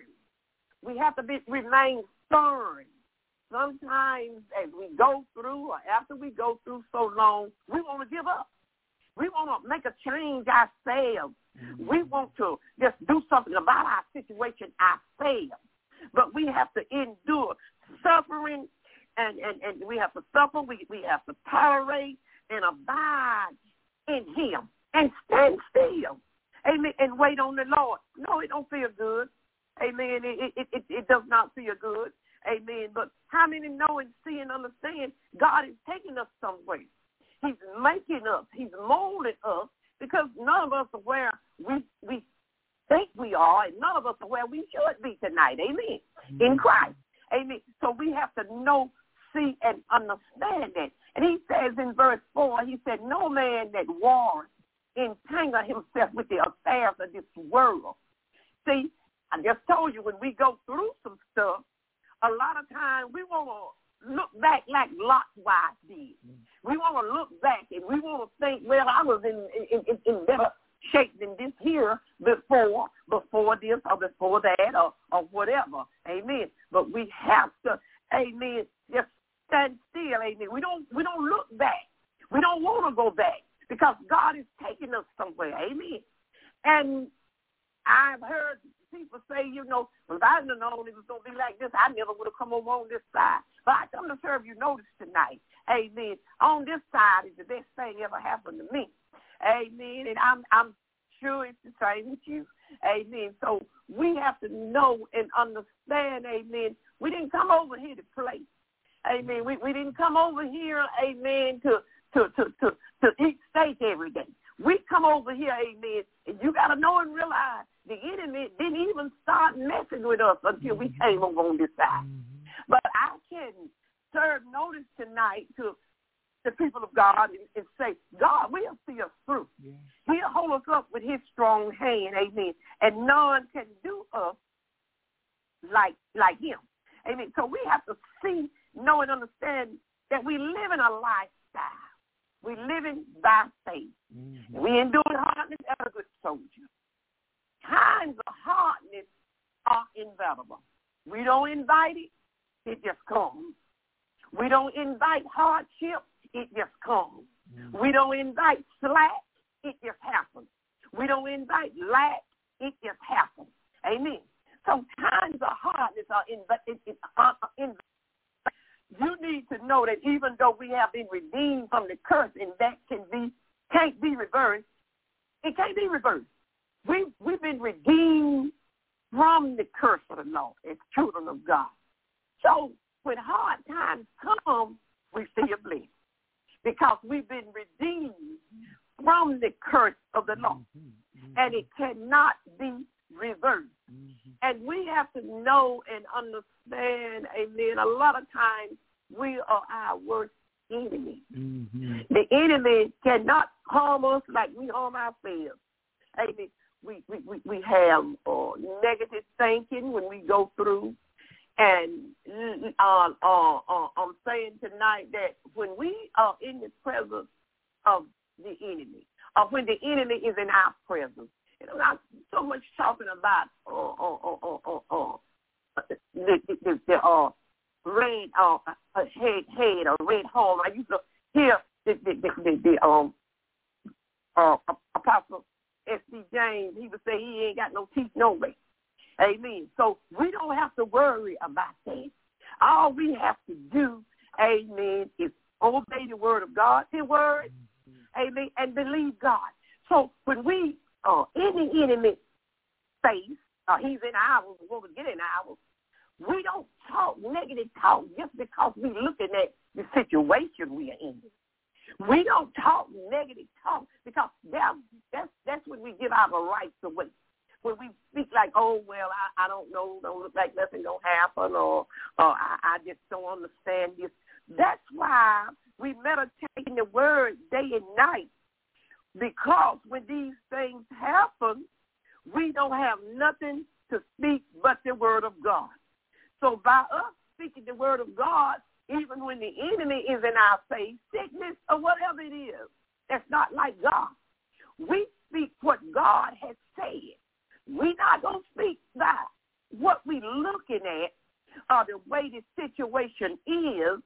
We have to be remain firm. Sometimes as we go through or after we go through so long, we want to give up. We want to make a change ourselves. Mm-hmm. We want to just do something about our situation ourselves. But we have to endure suffering, and, and, and we have to suffer. We, we have to tolerate and abide in him and stand still. Amen. And wait on the Lord. No, it don't feel good. Amen. It, it, it, it does not feel good. Amen. But how many know and see and understand God is taking us somewhere? He's making us. He's molding us because none of us are where we we think we are, and none of us are where we should be tonight. Amen. Mm-hmm. In Christ. Amen. So we have to know, see, and understand that. And he says in verse four, he said, no man that wars entangle himself with the affairs of this world. See, I just told you when we go through some stuff, a lot of times we want to look back like Lot's wife did. We want to look back and we want to think, well, I was in, in, in, in better shape than this here before, before this or before that or, or whatever. Amen. But we have to, amen, just stand still. Amen. We don't, we don't look back. We don't want to go back because God is taking us somewhere. Amen. And I've heard people say, you know, well, if I didn't have known it was going to be like this, I never would have come over on this side. But I come to serve you notice tonight. Amen. On this side is the best thing ever happened to me. Amen. And I'm I'm sure it's the same with you. Amen. So we have to know and understand, amen, we didn't come over here to play. Amen. We we didn't come over here, amen, to to to to, to eat steak every day. We come over here, amen, and you got to know and realize the enemy didn't even start messing with us until we came over on this side. But I can serve notice tonight to the people of God and, and say, God will see us through. Yeah. He'll hold us up with his strong hand, amen, and none can do us like like him. Amen. So we have to see, know, and understand that we live in a lifestyle. We living by faith. Mm-hmm. We endure hardness as a good soldier. Times of hardness are inevitable. We don't invite it, it just comes. We don't invite hardship, it just comes. Mm-hmm. We don't invite slack, it just happens. We don't invite lack, it just happens. Amen. So times of hardness are inevitable. You need to know that even though we have been redeemed from the curse, and that can be can't be reversed, it can't be reversed. We we've been redeemed from the curse of the law as children of God. So when hard times come, we feel blessed because we've been redeemed from the curse of the law, mm-hmm. and it cannot be reversed. Mm-hmm. And we have to know and understand, amen, a lot of times we are our worst enemy. Mm-hmm. The enemy cannot harm us like we harm ourselves. Amen. We, we, we, we have uh, negative thinking when we go through. And uh, uh, uh, I'm saying tonight that when we are in the presence of the enemy, or when the enemy is in our presence, I'm not so much talking about uh, uh, uh, uh, uh, uh, the, the, the uh, red uh, head, head or red home. I used to hear the, the, the, the, the um, uh, Apostle S C James. He would say he ain't got no teeth no way. Amen. So we don't have to worry about that. All we have to do, amen, is obey the word of God, his word, amen, and believe God. So when we are in the enemy face, or he's in ours, when we get in ours, we don't talk negative talk just because we're looking at the situation we are in. We don't talk negative talk because that's, that's, that's when we give our rights away. When we speak like, oh, well, I, I don't know, don't look like nothing going to happen, or, or I, I just don't understand this. That's why we meditate in the word day and night, because when these things happen, we don't have nothing to speak but the word of God. So by us speaking the word of God, even when the enemy is in our face, sickness or whatever it is, that's not like God, we speak what God has said. We're not going to speak by what we're looking at or the way the situation is.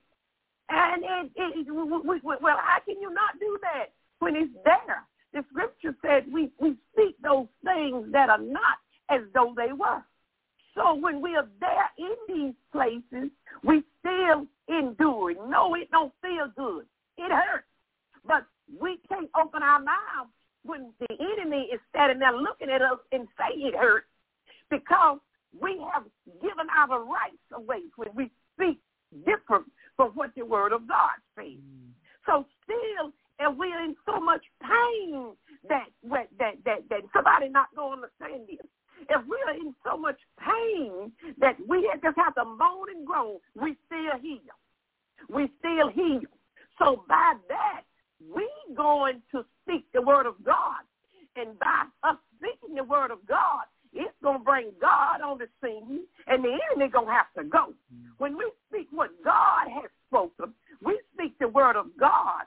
And it, it, it, we, we, well, how can you not do that when it's there? The scripture said we, we speak those things that are not as though they were. So when we are there in these places, we still enduring. No, it don't feel good. It hurts. But we can't open our mouths when the enemy is standing there looking at us and say it hurts, because we have given our rights away when we speak different from what the word of God says. So still, and we're in so much pain that that that that somebody not going to understand this. If we're in so much pain that we just have to moan and groan, we still heal. We still heal. So by that, we going to speak the word of God. And by us speaking the word of God, it's going to bring God on the scene, and the enemy going to have to go. When we speak what God has spoken, we speak the word of God,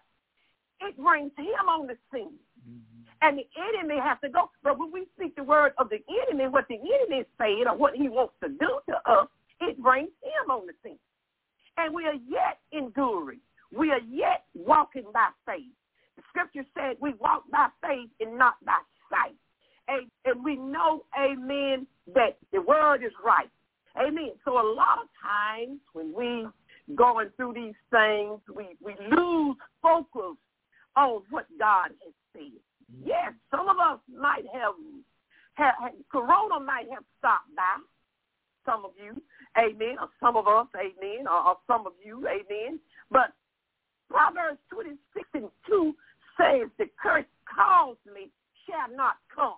it brings him on the scene. And the enemy has to go. But when we speak the word of the enemy, what the enemy is saying or what he wants to do to us, it brings him on the scene. And we are yet enduring. We are yet walking by faith. The scripture said we walk by faith and not by sight. And, and we know, amen, that the word is right. Amen. So a lot of times when we going through these things, we, we lose focus on what God has said. Yes, some of us might have, have, have, Corona might have stopped by, some of you, amen, or some of us, amen, or, or some of you, amen. But Proverbs twenty-six and two says, the curse caused me shall not come.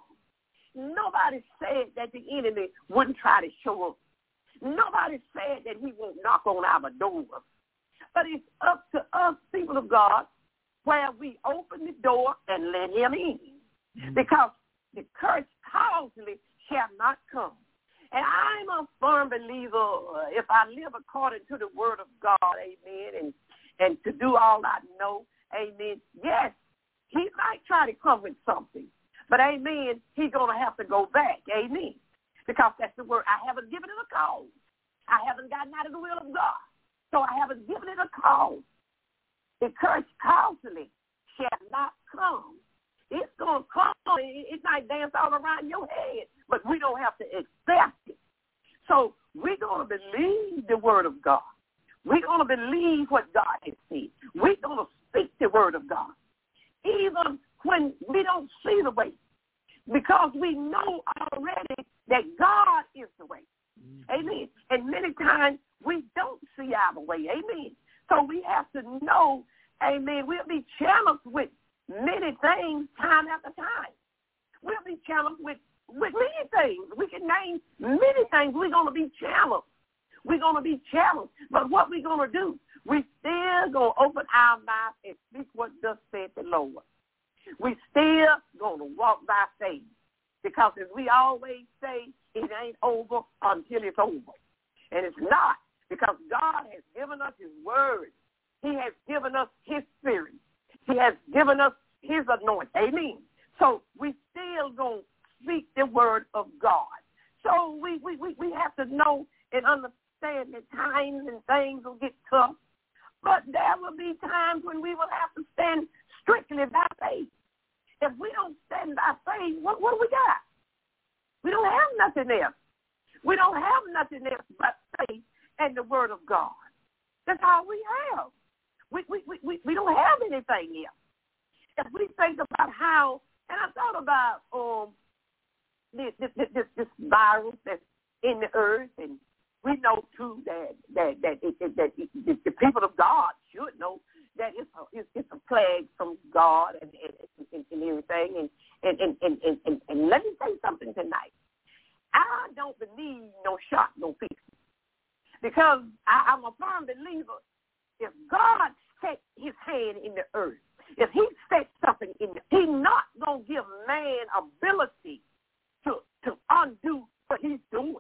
Nobody said that the enemy wouldn't try to show up. Nobody said that he won't knock on our doors. But it's up to us, people of God, where we open the door and let him in. Because the curse causally shall not come. And I'm a firm believer, uh, if I live according to the word of God, amen, and, and to do all I know, amen, yes, he might try to come with something. But, amen, he's going to have to go back, amen, because that's the word. I haven't given it a cause. I haven't gotten out of the will of God, so I haven't given it a cause. The curse causally shall not come. It's going to come. It might dance all around your head, but we don't have to accept it. So we're going to believe the word of God. We're going to believe what God has said. We're going to speak the word of God, even when we don't see the way, because we know already that God is the way. Amen. And many times we don't see our way. Amen. So we have to know, amen, we'll be challenged with many things time after time. We'll be challenged with, with many things. We can name many things. We're going to be challenged. We're going to be challenged. But what we're going to do, we still going to open our mouth and speak what thus said the Lord. We still going to walk by faith. Because as we always say, it ain't over until it's over. And it's not, because God has given us his word. He has given us his spirit. He has given us his anointing. Amen. So we still going to speak the word of God. So we, we, we, we have to know and understand that times and things will get tough. But there will be times when we will have to stand strictly by faith. If we don't stand by faith, what, what do we got? We don't have nothing else. We don't have nothing else but faith and the word of God. That's all we have. We, we, we, we don't have anything else. If we think about how, and I thought about um this this, this, this virus that's in the earth, and we know too that that that, it, it, that it, it, the people of God should know that it's a, it's, it's a plague from God and and, and, and everything. And and, and, and, and, and and let me say something tonight. I don't believe no shot, no fix it, because I, I'm a firm believer. If God set his hand in the earth, if he set something in the, he's not going to give man ability to to undo what he's doing.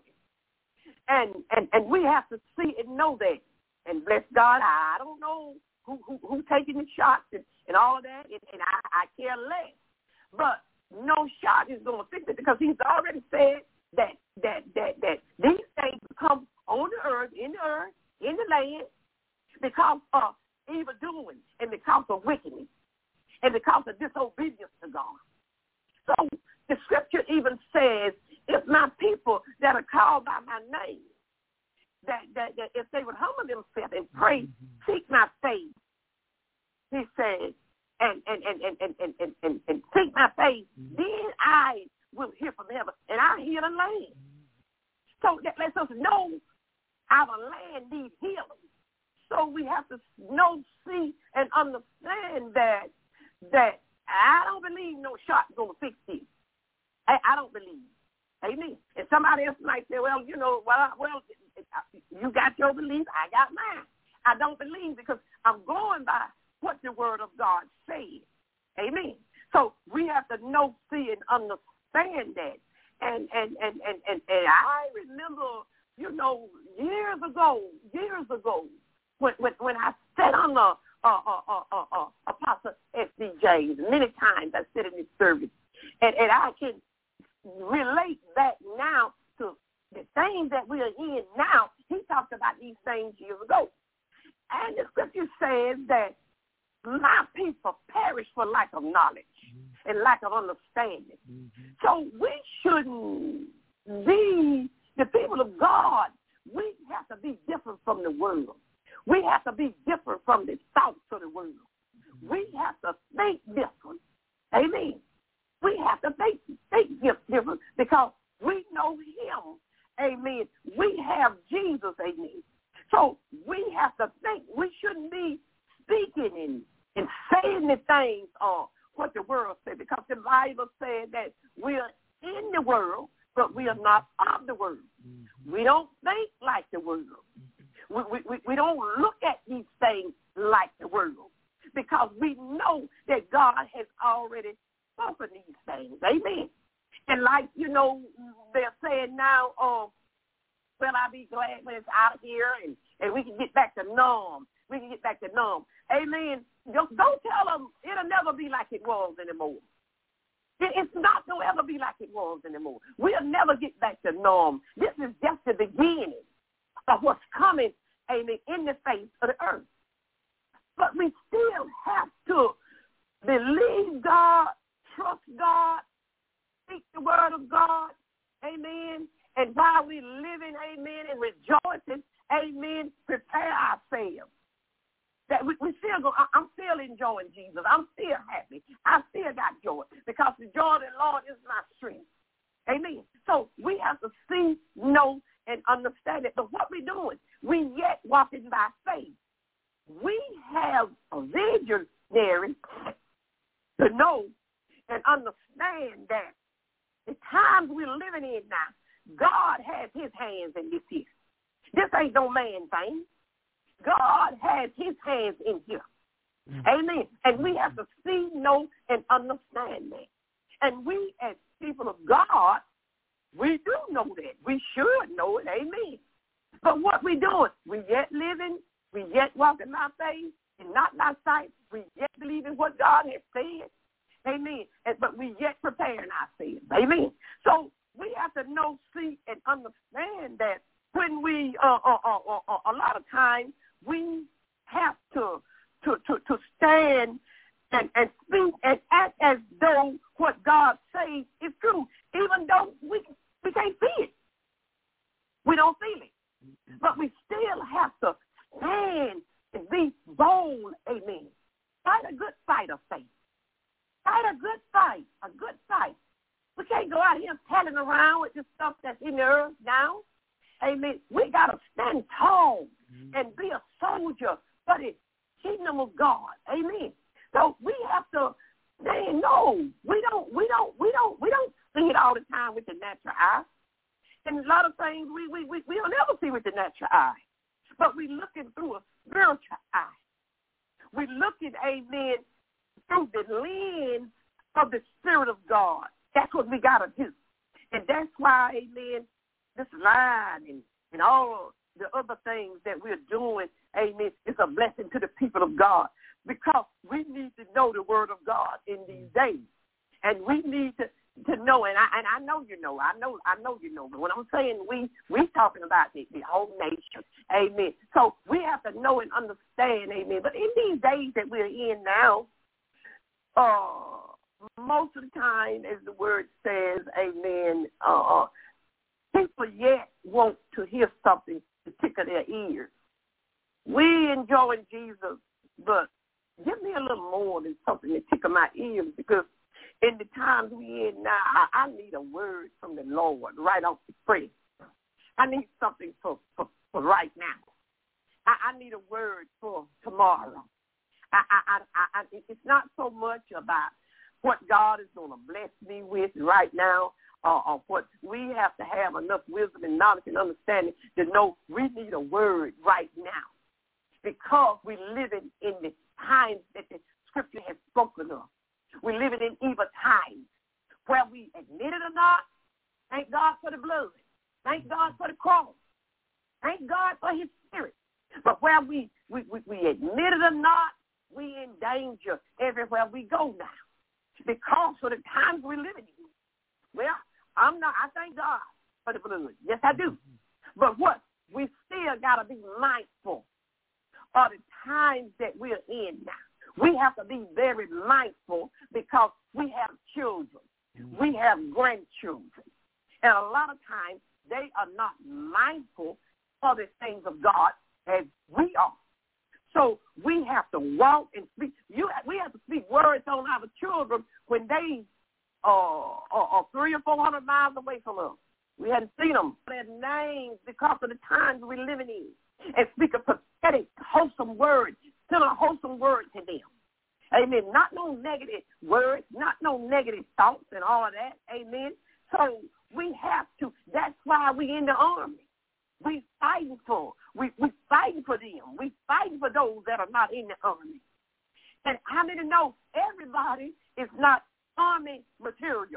And, and and we have to see and know that. And bless God, I don't know who who, who taking the shots and, and all of that, and, and I, I care less. But no shot is going to fix it, because he's already said that that that that these things come on the earth, in the earth, in the land, because of evil doing and because of wickedness and because of disobedience to God. So the scripture even says, if my people that are called by my name, that, that, that if they would humble themselves and pray, seek my face, he says, and and, and, and, and, and, and, and, and seek my face, then I will hear from heaven, and I hear the land. So that lets us know our land needs healing. So we have to know, see, and understand that that I don't believe no shot's going to fix this. I, I don't believe. Amen. And somebody else might say, well, you know, well, well, you got your belief, I got mine. I don't believe because I'm going by what the word of God says. Amen. So we have to know, see, and understand that. And and, and, and, and, and I remember, you know, years ago, years ago, when when, when I sat on the uh, uh, uh, uh, uh, Apostle S D James, many times I sit in his service, and, and I can relate that now to the things that we are in now. He talked about these things years ago. And the scripture says that my people perish for lack of knowledge mm-hmm. and lack of understanding. Mm-hmm. So we shouldn't be, the people of God, we have to be different from the world. We have to be different from the thoughts of the world. Mm-hmm. We have to think different. Amen. We have to think, think different because we know him. Amen. We have Jesus. Amen. So we have to think. We shouldn't be speaking and, and saying the things on what the world says, because the Bible said that we are in the world, but we are not of the world. Mm-hmm. We don't think like the world. Mm-hmm. We, we, we don't look at these things like the world, because we know that God has already spoken these things. Amen. And like, you know, they're saying now, oh, well, I'll be glad when it's out here and, and we can get back to norm. We can get back to norm. Amen. Don't, don't tell them it'll never be like it was anymore. It, it's not going to ever be like it was anymore. We'll never get back to norm. This is just the beginning of what's coming, amen, in the face of the earth. But we still have to believe God, trust God, speak the word of God, amen. And while we're living, amen, and rejoicing, amen, prepare ourselves. That we, we still go, I, I'm still enjoying Jesus. I'm still happy. I still got joy because the joy of the Lord is my strength. Amen. So we have to see, know, and understand it. But what we're doing, we yet walking by faith. We have a visionary to know and understand that the times we're living in now, God has his hands in this here. This ain't no man thing. God has his hands in here. Mm-hmm. Amen. And we have to see, know, and understand that. And we as people of God, we do know that. We should know it. Amen. But what we doing? We yet living, we yet walking by faith and not by sight. We yet believing what God has said. Amen. And, but we yet preparing ourselves. Amen. So we have to know, see, and understand that when we, uh, uh, uh, uh, uh, a lot of times, we have to to, to, to stand and, and speak and act as though what God says is true, even though we we can't see it. We don't feel it. But we still have to stand and be bold, amen. Fight a good fight of faith. Fight a good fight, a good fight. We can't go out here telling around with the stuff that's in the earth now. Amen. We got to stand tall and be a soldier for the kingdom of God. Amen. So we have to say, no, we don't, we don't, we don't, we don't see it all the time with the natural eye. And a lot of things we, we, we, we'll never see with the natural eye. But we're looking through a spiritual eye. We're looking, amen, through the lens of the Spirit of God. That's what we got to do. And that's why, amen, this line and, and all the other things that we're doing, amen, is a blessing to the people of God. Because we need to know the word of God in these days. And we need to, to know, and I and I know you know, I know I know you know, but when I'm saying we, we're talking about the, the whole nation. Amen. So we have to know and understand, amen. But in these days that we're in now, uh, most of the time, as the word says, amen, uh, people yet want to hear something to tickle their ears. We enjoying Jesus, but give me a little more than something to tickle my ears, because in the times we in now, I, I need a word from the Lord right off the press. I need something for, for, for right now. I, I need a word for tomorrow. I, I, I, I, it's not so much about what God is going to bless me with right now, or, or what we have to have enough wisdom and knowledge and understanding to know we need a word right now, because we're living in the times that the Scripture has spoken of. We're living in evil times, where we admit it or not. Thank God for the blood. Thank God for the cross. Thank God for his Spirit. But where we, we, we, we admit it or not, we in danger everywhere we go now, because of the times we're living in. Well, I'm not, I thank God for the blood. Yes, I do. But what? We still got to be mindful of the times that we're in now. We have to be very mindful, because we have children. We have grandchildren. And a lot of times they are not mindful of the things of God as we are. So we have to walk and speak. You, we have to speak words on our children when they uh, are, are three or four hundred miles away from us. We hadn't seen them. Their names, because of the times we're living in. And speak a prophetic, wholesome word. Send a wholesome word to them. Amen. Not no negative words, not no negative thoughts and all of that. Amen. So we have to. That's why we in the army. We fighting for. We we fighting for them. We fighting for those that are not in the army. And how many know everybody is not army material?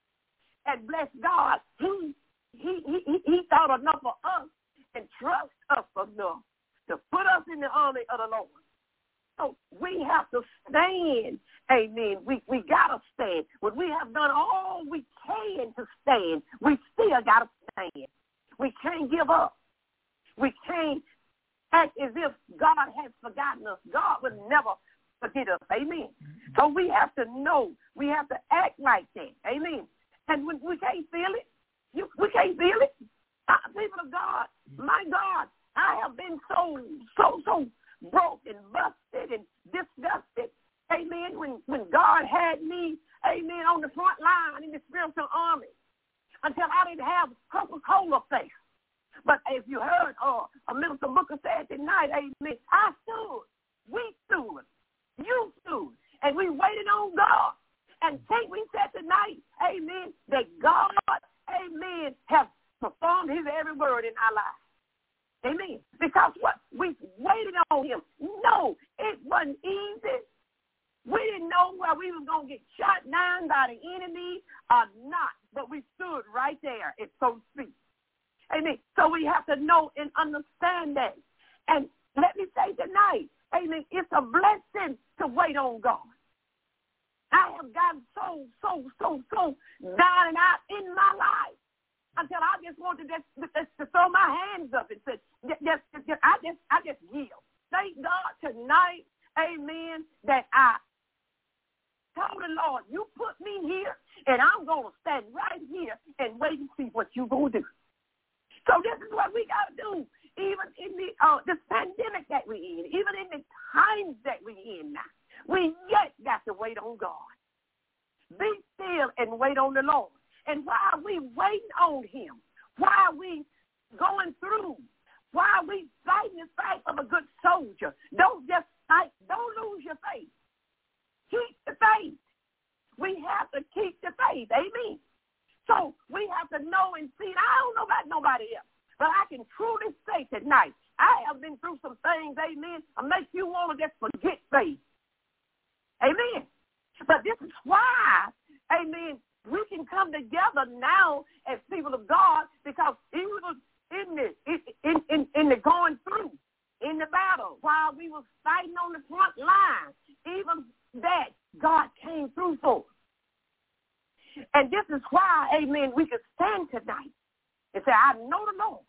And bless God, he he he he thought enough of us and trust us enough to put us in the army of the Lord. So we have to stand, amen. We we got to stand. When we have done all we can to stand, we still got to stand. We can't give up. We can't act as if God has forgotten us. God would never forget us, amen. So we have to know. We have to act like that, amen. And when we can't feel it, you, we can't feel it. Uh, people of God, my God, I have been so, so, so broke and busted and disgusted, amen, when, when God had me, amen, on the front line in the spiritual army, until I didn't have Coca-Cola face. But as you heard, uh, a Minister Booker said tonight, amen, I stood, we stood, you stood, and we waited on God. And think we said tonight, amen, that God, amen, has performed his every word in our lives. Amen. Because what? We waited on him. No, it wasn't easy. We didn't know where we was going to get shot down by the enemy or not, but we stood right there, it's so to speak. Amen. So we have to know and understand that. And let me say tonight, amen, it's a blessing to wait on God. I have gotten so, so, so, so down and out in my life until I just want to just, just to throw my hands up and say, just, just, I just, I just yield. Thank God tonight, amen, that I told the Lord, you put me here, and I'm going to stand right here and wait and see what you're going to do. So this is what we got to do, even in the uh, this pandemic that we're in, even in the times that we're in now. We yet got to wait on God. Be still and wait on the Lord. And while we waiting on him, while we going through, while we fighting the fight of a good soldier, don't just fight, don't lose your faith. Keep the faith. We have to keep the faith. Amen. So we have to know and see. I don't know about nobody else, but I can truly say tonight, I have been through some things, amen, that make you want to just forget faith. Amen. But this is why, amen, we can come together now as people of God, because even in the, in, in, in the going through, in the battle, while we were fighting on the front line, even that God came through for us. And this is why, amen, we can stand tonight and say, I know the Lord.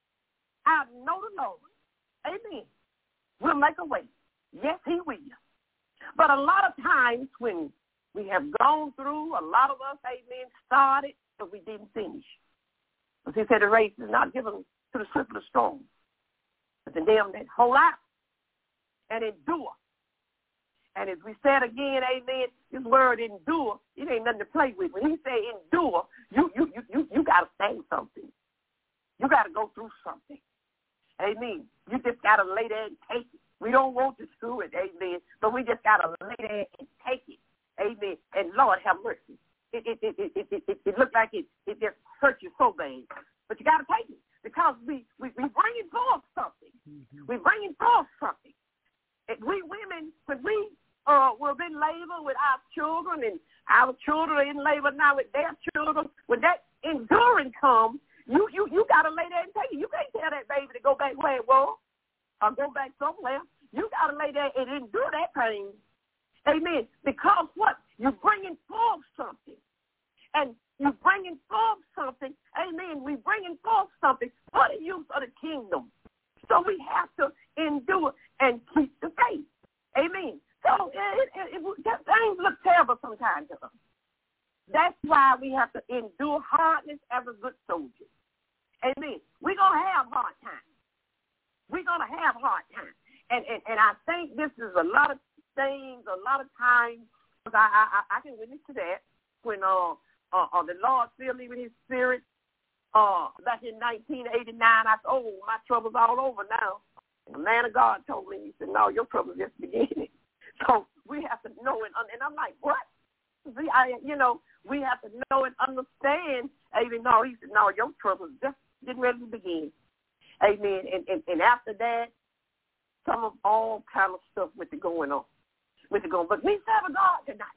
I know the Lord. Amen. We'll make a way. Yes, he will. But a lot of times when we have gone through, a lot of us, amen, started, but we didn't finish. As he said, the race is not given to the swift or the strong, but to them that hold out and endure. And as we said again, amen, this word endure, it ain't nothing to play with. When he say endure, you you you you, you got to stand something. You got to go through something. Amen. You just got to lay there and take it. We don't want to do it, amen, but we just got to lay there and take it. Amen. And Lord have mercy. It it it it it, it, it looked like it, it just hurt you so bad. But you got to take it because we, we, we bringing forth something. Mm-hmm. We bringing forth something. And we women, when we uh, were in labor with our children and our children are in labor now with their children, when that enduring comes, you, you, you got to lay there and take it. You can't tell that baby to go back where it was or go back somewhere. You got to lay there and endure that pain. Amen. Because what? You're bringing forth something. And you're bringing forth something. Amen. We're bringing forth something for the use of the kingdom. So we have to endure and keep the faith. Amen. So it, it, it, it, things look terrible sometimes to us. That's why we have to endure hardness as a good soldier. Amen. We're going to have hard times. We're going to have hard times. And, and, and I think this is a lot of things, a lot of times, because I, I, I can witness to that when uh, uh, uh, the Lord filled me with his spirit uh, back in nineteen eighty-nine. I said, oh, my trouble's all over now. And the man of God told me, he said, no, your trouble's just beginning. So we have to know and, and I'm like, what? See, I, you know, we have to know and understand. Even though he said, no, your trouble's just getting ready to begin. Amen. And, and, and after that, some of all kind of stuff with the going on. With the going. But we serve a God tonight.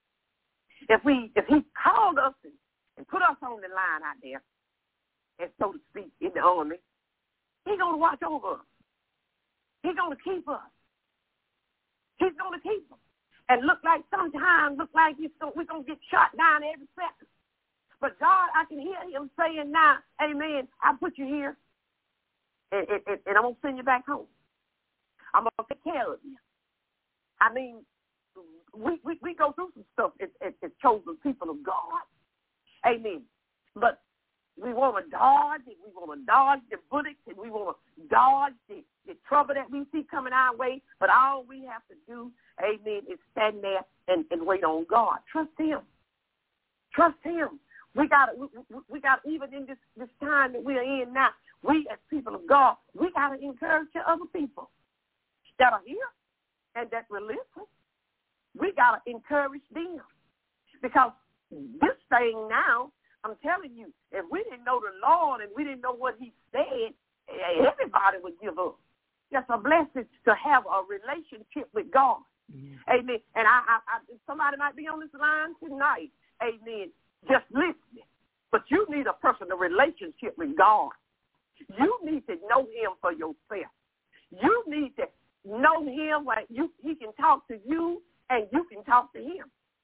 If we, if he called us and, and put us on the line out there, and so to speak, in the army, he's going to watch over us. He's going to keep us. He's going to keep us. And look like sometimes, look like he's so, we're going to get shot down every second. But God, I can hear him saying now, amen, I put you here, and, and, and I'm going to send you back home. I'm going to take care of you. I mean, we, we, we go through some stuff as, as, as chosen people of God. Amen. But we want to dodge it. We want to dodge the bullets, and we want to dodge the, the trouble that we see coming our way. But all we have to do, amen, is stand there and, and wait on God. Trust him. Trust him. We got we, we got even in this, this time that we are in now, we as people of God, we got to encourage other people that are here and that will listen. We got to encourage them because this thing now, I'm telling you, if we didn't know the Lord and we didn't know what he said, everybody would give up. It's a blessing to have a relationship with God. Mm-hmm. Amen. And I, I, I, somebody might be on this line tonight, amen, just listening. But you need a personal relationship with God. You need to know him for yourself. You need to know him where you, he can talk to you and you can talk to him.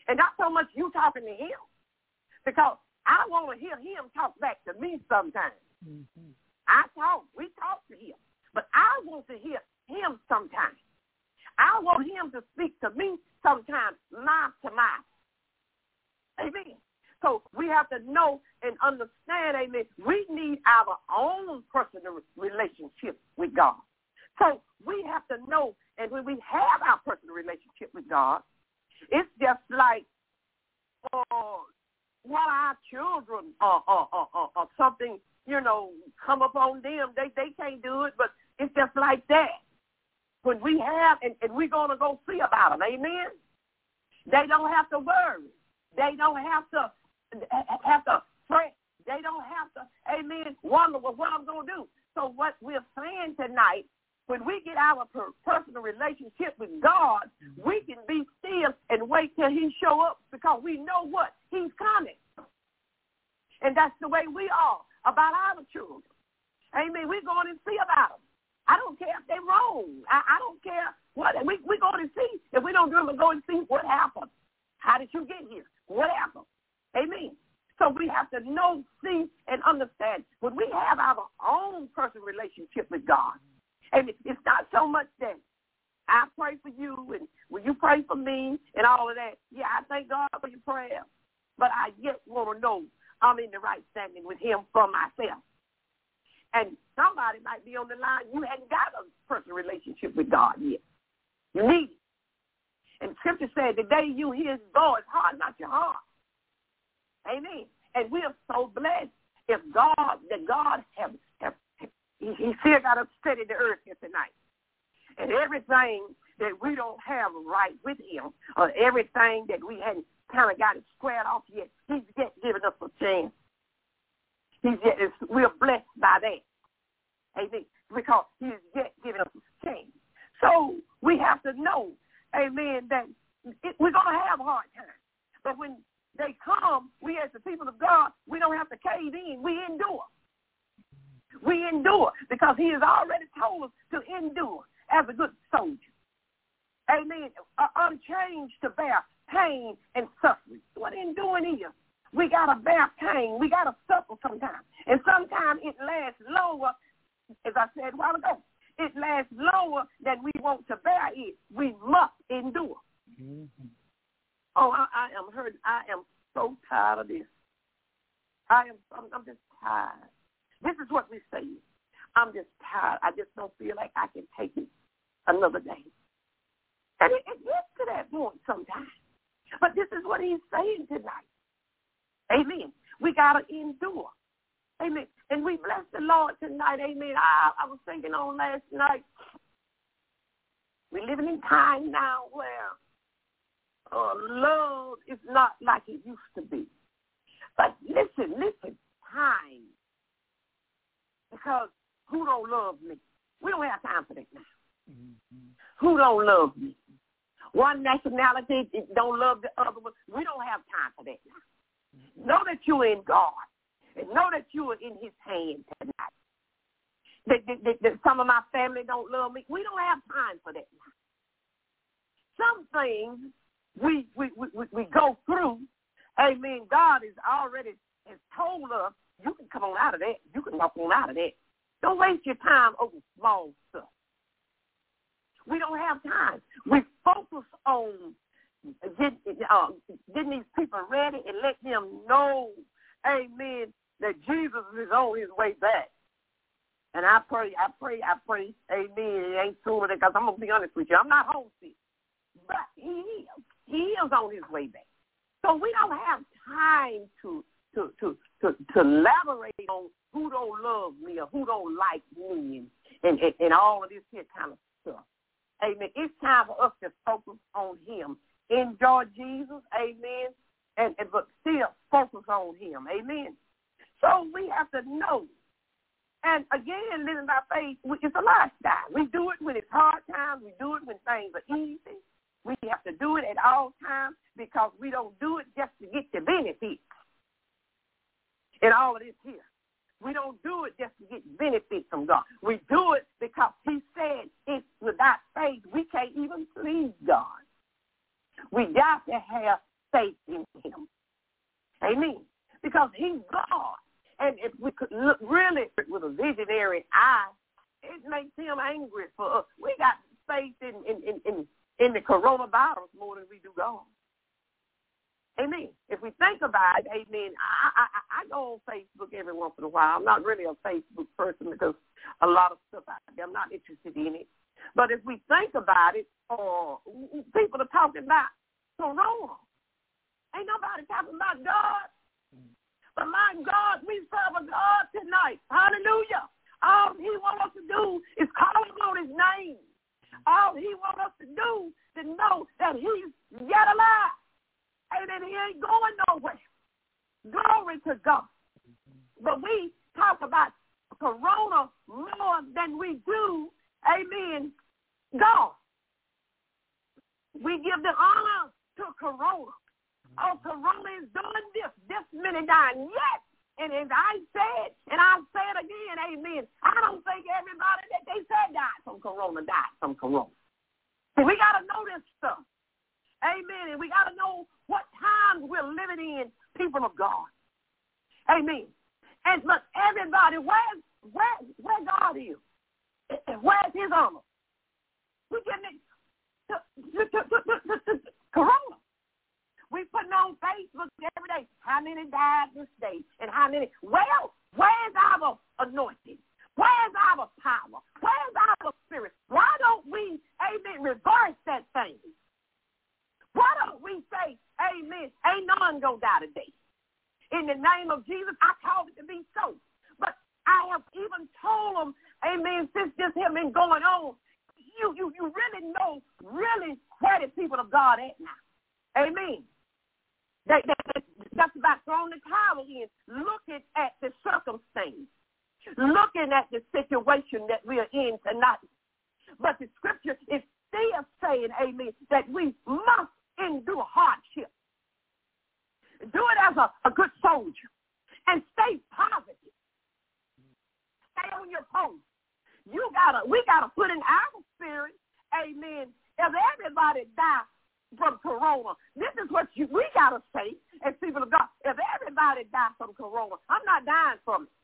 And not so much you talking to him, because I want to hear him talk back to me sometimes. Mm-hmm. I talk, we talk to him, but I want to hear him sometimes. I want him to speak to me sometimes, mouth to mouth. Amen. So we have to know and understand, amen, we need our own personal relationship with God. So we have to know, and when we have our personal relationship with God, it's just like uh, what our children or, or, or, or, or something, you know, come upon them. They, they can't do it, but it's just like that. When we have, and, and we're going to go see about them, amen? They don't have to worry. They don't have to have to fret. They don't have to, amen, wonder well, what I'm going to do. So what we're saying tonight, when we get our per- personal relationship with God, we can be still and wait till he show up, because we know what? He's coming. And that's the way we are about our children. Amen. We're going to see about them. I don't care if they're wrong. I, I don't care what. We, we're going to see. If we don't do it, we're going to see what happened. How did you get here? What happened? Amen. So we have to know, see, and understand. When we have our own personal relationship with God, amen, it's not so much that I pray for you and will you pray for me and all of that. Yeah, I thank God for your prayer. But I yet want to know I'm in the right standing with him for myself. And somebody might be on the line, you hadn't got a personal relationship with God yet. You need it. And Scripture said, the day you hear his voice, harden not your heart. Amen. And we are so blessed if God, that God have, have he, he still got to steady the earth here tonight. And everything that we don't have right with him, or everything that we hadn't kind of got it squared off yet, he's yet giving us a chance. He's yet, we're blessed by that. Amen. Because he's yet giving us a chance. So we have to know, amen, that it, we're going to have a hard time. But when they come, we as the people of God, we don't have to cave in. We endure. We endure because he has already told us to endure as a good soldier. Amen. Uh, unchanged to bear pain and suffering. What enduring is. We got to bear pain. We got to suffer sometimes. And sometimes it lasts longer, as I said a while ago. It lasts longer than we want to bear it. We must endure. Mm-hmm. Oh, I, I am hurt. I am so tired of this. I am. I'm, I'm just tired. This is what we say. I'm just tired. I just don't feel like I can take it another day. And it, it gets to that point sometimes. But this is what he's saying tonight. Amen. We got to endure. Amen. And we bless the Lord tonight. Amen. I, I was thinking on last night, we're living in time now where uh, love is not like it used to be. But listen, listen, time. Because who don't love me? We don't have time for that now. Mm-hmm. Who don't love me? One nationality don't love the other one. We don't have time for that now. Mm-hmm. Know that you're in God. And know that you are in his hand tonight. That, that, that, that some of my family don't love me. We don't have time for that now. Some things we, we, we, we go through, amen, God has already has told us, you can come on out of that. You can walk on out of that. Don't waste your time over small stuff. We don't have time. We focus on getting, uh, getting these people ready and let them know, amen, that Jesus is on his way back. And I pray, I pray, I pray, amen, it ain't sooner than, because I'm going to be honest with you, I'm not homesick. But he is. He is on his way back. So we don't have time to to to to, to elaborate on who don't love me or who don't like me and, and, and all of this here kind of stuff. Amen. It's time for us to focus on him. Enjoy Jesus, amen, and, and but still focus on him, amen. So we have to know. And again, living by faith, it's a lifestyle. We do it when it's hard times. We do it when things are easy. We have to do it at all times because we don't do it just to get the benefits. And all of this here. We don't do it just to get benefits from God. We do it because he said it's without faith we can't even please God. We got to have faith in him. Amen. Because he's God. And if we could look really with a visionary eye, it makes him angry for us. We got faith in, in, in, in, in the coronavirus more than we do God. Amen. If we think about it, amen, I, I, I go on Facebook every once in a while. I'm not really a Facebook person because a lot of stuff out there, I'm not interested in it. But if we think about it, uh, people are talking about corona. Ain't nobody talking about God. But my God, we serve a God tonight. Hallelujah. All he wants us to do is call him on his name. All he wants us to do is to know that he's yet alive. And that he ain't going nowhere. Glory to God. But we talk about corona more than we do, amen, God. We give the honor to corona. Oh, corona is doing this, this many dying. Yes. And as I said, and I'll say it again, amen, I don't think everybody that they said died from corona died from corona. So we got to know this stuff. Amen. And we got to know what times we're living in, people of God. Amen. And but everybody, where's where where God is? Where's his honor? We getting it to, to, to, to, to, to, to corona. We putting on Facebook every day. How many died this day? And how many? Well, where's our anointing? Where's our power? Where's our spirit? Why don't we, amen, reverse that thing? Why don't we say, amen, ain't none going to die today? In the name of Jesus, I called it to be so. But I have even told them, amen, since this has been going on, you, you, you really know really where the people of God at now. Amen. They, they, that's about throwing the towel in, looking at the circumstance, looking at the situation that we are in tonight. But the scripture is still saying, amen, that we must endure hardship. Do it as a, a good soldier and stay positive. Stay on your post. You gotta, we gotta put in our spirit, amen, if everybody dies from corona, this is what you, we gotta say as people of God. If everybody dies from corona, I'm not dying from it.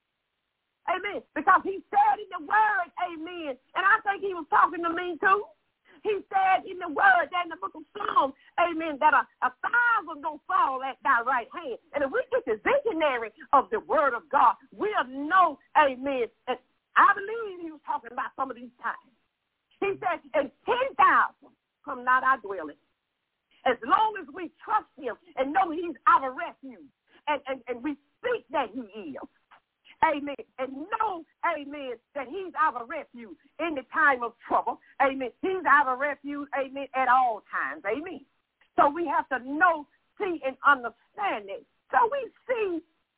Amen. Because he said in the word, amen, and I think he was talking to me too. He said in the word that in the book of Psalms, amen, that a, a thousand don't fall at thy right hand. And if we get the visionary of the word of God, we'll know, amen, and I believe he was talking about some of these times. He said, and ten thousand come not our dwelling. As long as we trust him and know he's our refuge, and, and, and we speak that he is. Amen. And know, amen, that he's our refuge in the time of trouble. Amen. He's our refuge, amen, at all times. Amen. So we have to know, see, and understand it. So we see,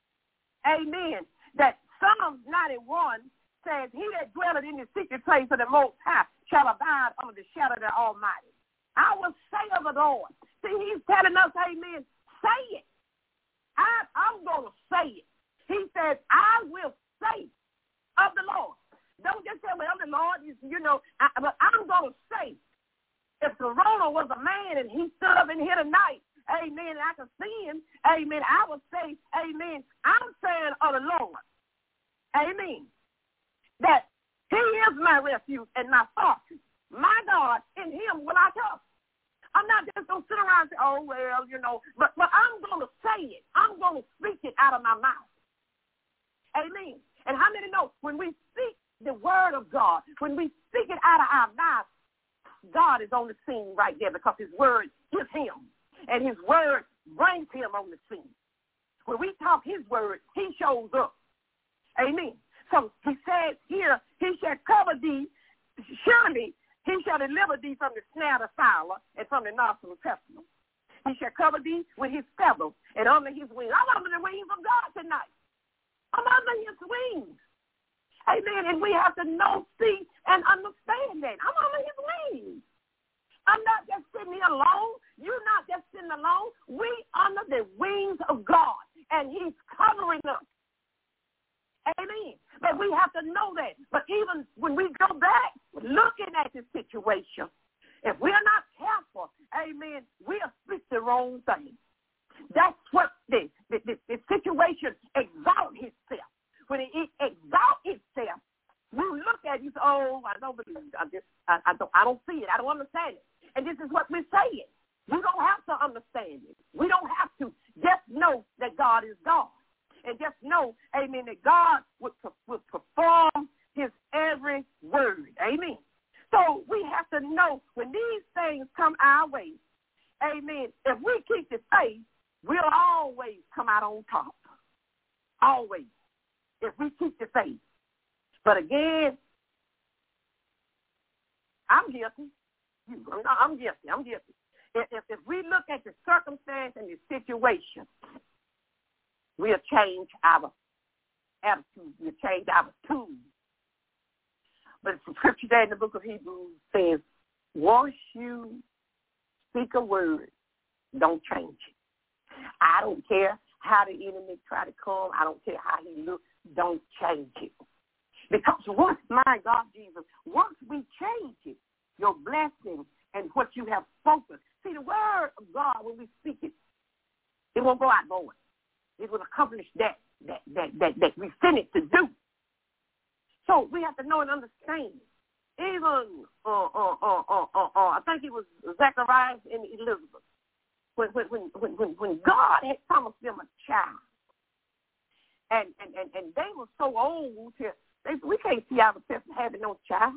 amen, that Psalms ninety-one says, he that dwelleth in the secret place of the Most High shall abide under the shadow of the Almighty. I will say of the Lord. See, he's telling us, amen, say it. I, I'm going to say it. He says, I will say of the Lord. Don't just say, well, the Lord is, you know, I, but I'm going to say, if Corona was a man and he stood up in here tonight, amen, and I could see him, amen, I would say, amen, I'm saying of the Lord, amen, that he is my refuge and my fortress. My God, in him will I trust. I'm not just going to sit around and say, oh, well, you know, but, but I'm going to say it. I'm going to speak it out of my mouth. Amen. And how many know when we speak the word of God, when we speak it out of our mouth, God is on the scene right there because his word is him. And his word brings him on the scene. When we talk his word, he shows up. Amen. So he says here, he shall cover thee, surely he shall deliver thee from the snare of the fowler and from the nostril of pestilence. He shall cover thee with his feathers and under his wings. I'm under the wings of God tonight. I'm under his wings. Amen. And we have to know, see, and understand that. I'm under his wings. I'm not just sitting here alone. You're not just sitting alone. We under the wings of God, and he's covering us. Amen. But we have to know that. But even when we go back, looking at the situation, if we're not careful, amen, we'll speak the wrong thing. That's what the, the, the, the situation exalts itself. When it, it exalts itself, we look at it, you say, oh, I don't believe it. I just, I, I don't, I don't see it. I don't understand it. And this is what we're saying. You don't have to understand it. We don't have to. Just know that God is God. And just know, amen, that God would, would perform his every word. Amen. So we have to know when these things come our way, amen, if we keep the faith, we'll always come out on top. Always. If we keep the faith. But again, I'm guilty. I'm guilty. I'm guilty. If, if, if we look at the circumstance and the situation, we'll change our attitude. We'll change our tune. But the scripture there in the book of Hebrews says, once you speak a word, don't change it. I don't care how the enemy try to come. I don't care how he looks. Don't change it. Because once, my God, Jesus, once we change it, your blessing and what you have spoken. See, the word of God, when we speak it, it won't go out void. It will accomplish that, that, that, that, that we sent it to do. So we have to know and understand. Even, uh, uh, uh, uh, uh, uh, I think it was Zacharias and Elizabeth. When, when, when, when, when God had promised them a child, and, and, and, and they were so old, to, they, we can't see ourselves having no child.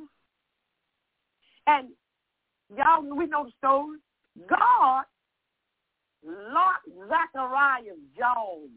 And y'all, we know the story. God locked Zachariah's jaws.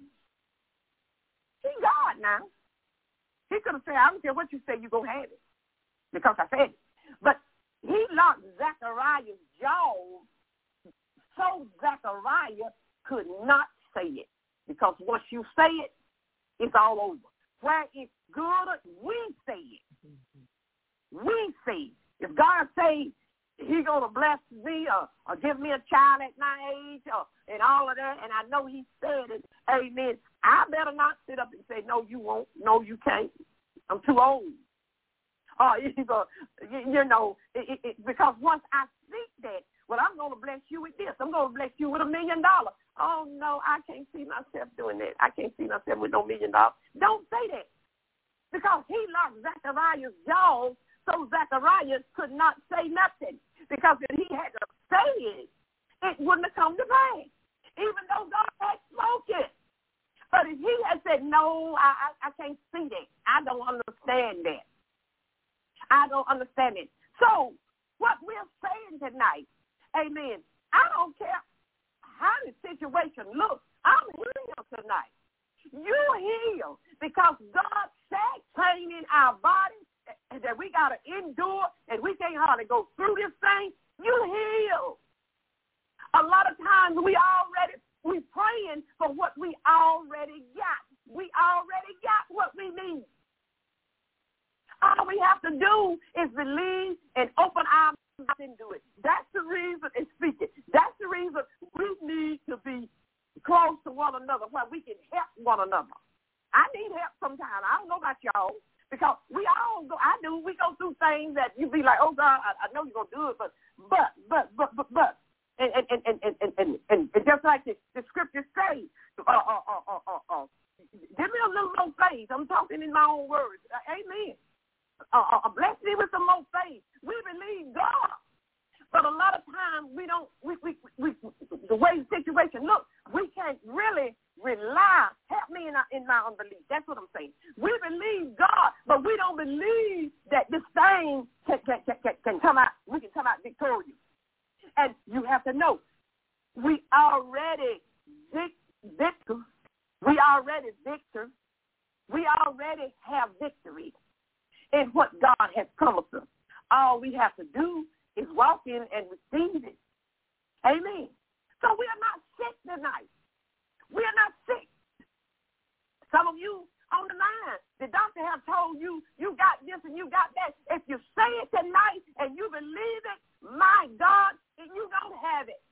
He's God now. He could have said, I don't care what you say, you're going to have it. Because I said it. But he locked Zachariah's jaws so Zachariah could not say it. Because once you say it, it's all over. Where it's good, we say it. We say it. If God say he's going to bless me or, or give me a child at my age or, and all of that, and I know he said it, amen, I better not sit up and say, no, you won't. No, you can't. I'm too old. Or, you, you know, it, it, because once I speak that, well, I'm going to bless you with this. I'm going to bless you with a million dollars. Oh, no, I can't see myself doing that. I can't see myself with no million dollars. Don't say that. Because he locked Zachariah's jaws so Zacharias could not say nothing. Because if he had to say it, it wouldn't have come to pass. Even though God had spoken. But if he had said, no, I, I, I can't see that. I don't understand that. I don't understand it. So what we're saying tonight, amen, I don't care how the situation looks. I'm healed tonight. You healed because God said pain in our bodies that we got to endure and we can't hardly go through this thing. You healed. A lot of times we already, we praying for what we already got. We already got what we need. All we have to do is believe and open our mouth and do it. That's the reason, and speak it. That's the reason we need to be close to one another where we can help one another. I need help sometimes. I don't know about y'all because we all go, I do, we go through things that you be like, oh, God, I, I know you're going to do it, but, but, but, but, but, but. And, and, and, and, and, and, and, and just like the, the scripture says, uh, uh, uh, uh, uh, uh, give me a little more faith. I'm talking in my own words. Uh, amen. Uh, uh, bless me with some more faith. We believe God. But a lot of times we don't, we, we, we, the way the situation looks, we can't really rely. Help me in, our, in my unbelief. That's what I'm saying. We believe God, but we don't believe that this thing can, can, can, can come out, we can come out victorious. And you have to know, we already victors. We already victors. We already have victory in what God has promised us. All we have to do is walk in and receive it. Amen. So we are not sick tonight. We are not sick. Some of you on the line, the doctor have told you you got this and you got that. If you say it tonight and you believe it, my God, you don't have it.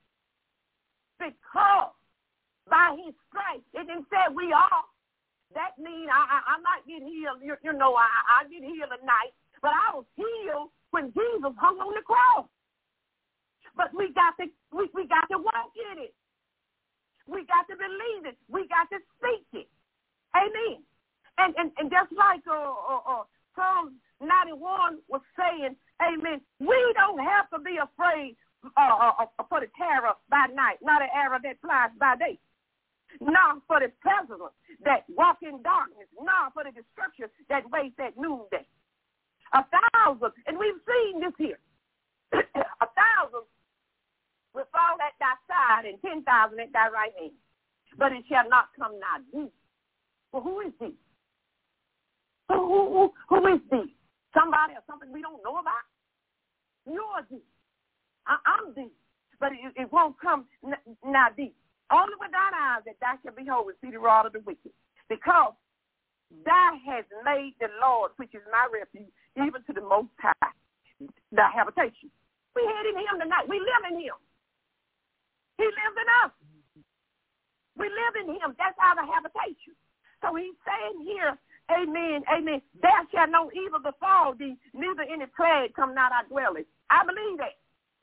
Because by his stripes, it didn't say we are. That means I, I, I might get healed. You, you know, I, I get healed at night. But I was healed when Jesus hung on the cross. But But we got to we, we got to walk in it. We got to believe it. We got to speak it. Amen. And and, and just like uh, uh, uh, Psalm ninety-one was saying, amen, we don't have to be afraid uh, uh, uh, for the terror by night, not an arrow that flies by day. Not for the pestilence that walk in darkness, not for the destruction that waits at noonday. A thousand, and we've seen this here, a thousand will fall at thy side and ten thousand at thy right hand, but it shall not come nigh thee. Well, who is thee? Who, who, who, who is thee? Somebody or something we don't know about? You're thee. I, I'm thee, but it, it won't come n- nigh thee. Only with thine eyes that thou shalt behold and see the rod of the wicked. Because thou hast made the Lord, which is my refuge, even to the Most High, thy habitation. We hid in him tonight. We live in him. He lives in us. We live in him. That's our habitation. So he's saying here, amen, amen, there shall no evil befall thee, neither any plague come not our dwelling. I believe that.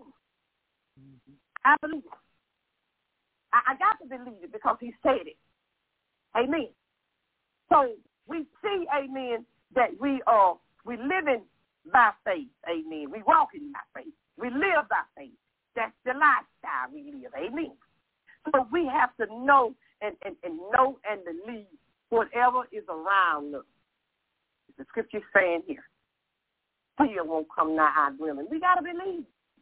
I believe it. I got to believe it because he said it. Amen. So we see, amen, that we are we living by faith. Amen. We walking by faith. We live by faith. That's the lifestyle we live. Amen. So we have to know and, and, and know and believe whatever is around us. The scripture is saying here, fear won't come nigh our dwelling. We got to believe.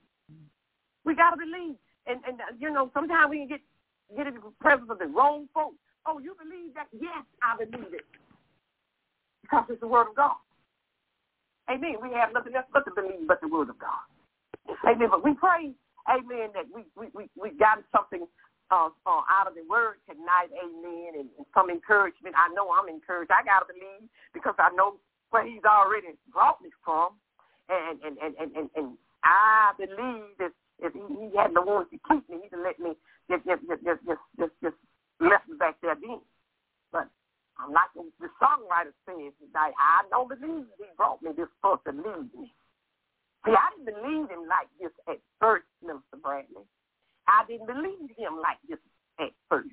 We got to believe. And, and you know, sometimes we can get Get into the presence of the wrong folks. Oh, you believe that? Yes, I believe it. Because it's the word of God. Amen. We have nothing else but to believe but the word of God. Amen. But we pray, amen, that we we, we, we got something uh, uh, out of the word tonight, amen, and, and some encouragement. I know I'm encouraged. I got to believe because I know where he's already brought me from. And, and, and, and, and, and I believe that if he, he hadn't wanted to keep me, he'd have let me just, just, just, just, just, just left me back there then. But I'm like the, the songwriter says tonight, I don't believe he brought me this far to leave me. See, I didn't believe him like this at first, Minister Bradley. I didn't believe him like this at first.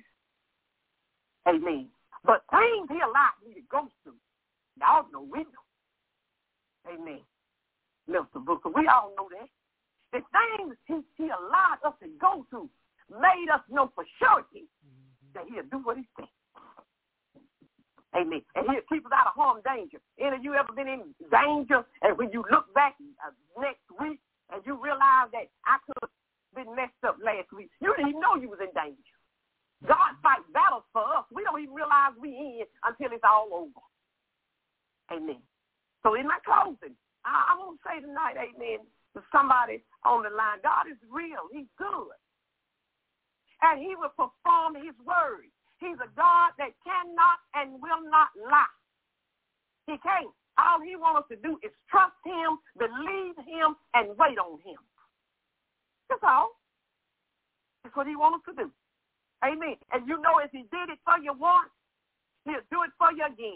Amen. But things he allowed me to go through, y'all know we know. Amen. Mister Booker, we all know that. The things he, he allowed us to go through made us know for surety that he'll do what he said. Amen. And he'll keep us out of harm, danger. Any of you ever been in danger? And when you look back uh, next week and you realize that I could have been messed up last week, you didn't even know you was in danger. God fights battles for us. We don't even realize we in until it's all over. Amen. So in my closing, I, I want to say tonight, amen, to somebody on the line, God is real. He's good. And he will perform his word. He's a God that cannot and will not lie. He can't. All he wants us to do is trust him, believe him, and wait on him. That's all. That's what he wants us to do. Amen. And you know if he did it for you once, he'll do it for you again.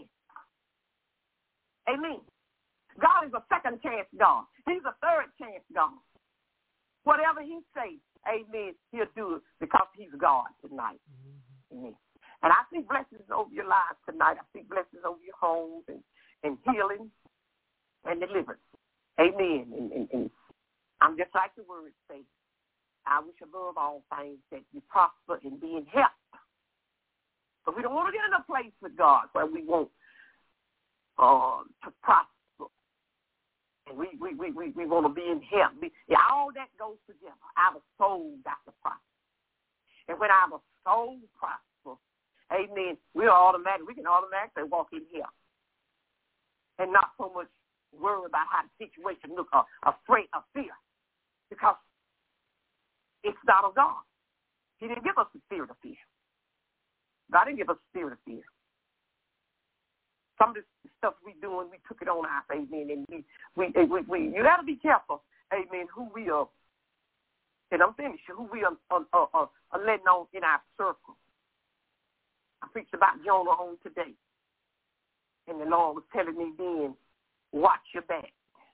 Amen. God is a second chance God. He's a third chance God. Whatever he says, amen, he'll do it because he's God tonight. Mm-hmm. Amen. And I see blessings over your lives tonight. I see blessings over your homes and, and healing and deliverance. Amen. And, and, and I'm just like the word says. I wish above all things that you prosper and be in health. But we don't want to get in a place with God where we want uh, to prosper. And we, we, we, we, we want to be in health. We, yeah, all that goes together. Our soul got to prosper. And when our soul prosper, amen, we're automatic, we can automatically walk in health. And not so much worry about how the situation looks, or afraid of fear. Because it's not of God. He didn't give us the spirit of fear. God didn't give us the spirit of fear. Some of this stuff we doing, we took it on our, amen, and we, we, we, we you got to be careful, amen, who we are, and I'm finished, who we are, are, are, are, are letting on in our circle. I preached about Jonah on today, and the Lord was telling me then, watch your back.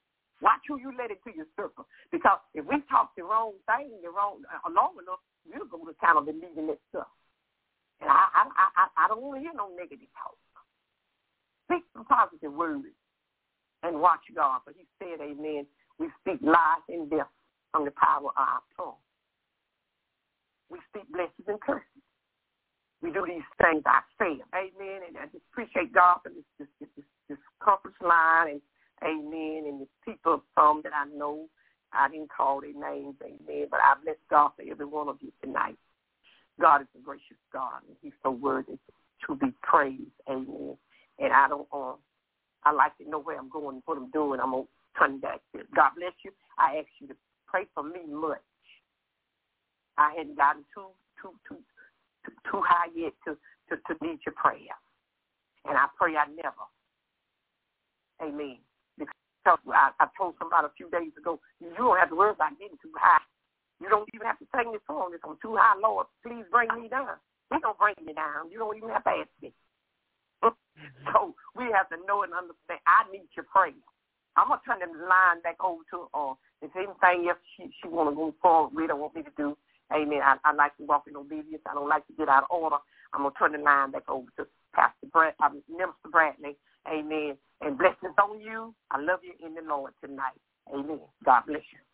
Watch who you let into your circle. Because if we talk the wrong thing, the wrong uh, long enough, we'll go to kind of believing that stuff. And I, I, I, I don't want to hear no negative talk. Speak some positive words and watch God. But he said, amen, we speak life and death from the power of our tongue. We speak blessings and curses. We do these things ourselves. Amen. And I just appreciate God for this this, this, this conference line. And amen. And the people, some that I know, I didn't call their names. Amen. But I bless God for every one of you tonight. God is a gracious God, and he's so worthy to be praised. Amen. And I don't, uh, I like to know where I'm going and what I'm doing. I'm going to turn back to God bless you. I ask you to pray for me much. I hadn't gotten too, too, too, too, too high yet to, to, to need your prayer. And I pray I never. Amen. Because I, I told somebody a few days ago, you don't have to worry about getting too high. You don't even have to sing this song. If I'm too high, Lord, please bring me down. He don't bring me down. You don't even have to ask me. So we have to know and understand. I need your prayer. I'm going to turn the line back over to uh, if anything else she, she want to go forward with or want me to do. Amen. I, I like to walk in obedience. I don't like to get out of order. I'm going to turn the line back over to Pastor Brad, uh, Minister Bradley. Amen. And blessings on you. I love you in the Lord tonight. Amen. God bless you.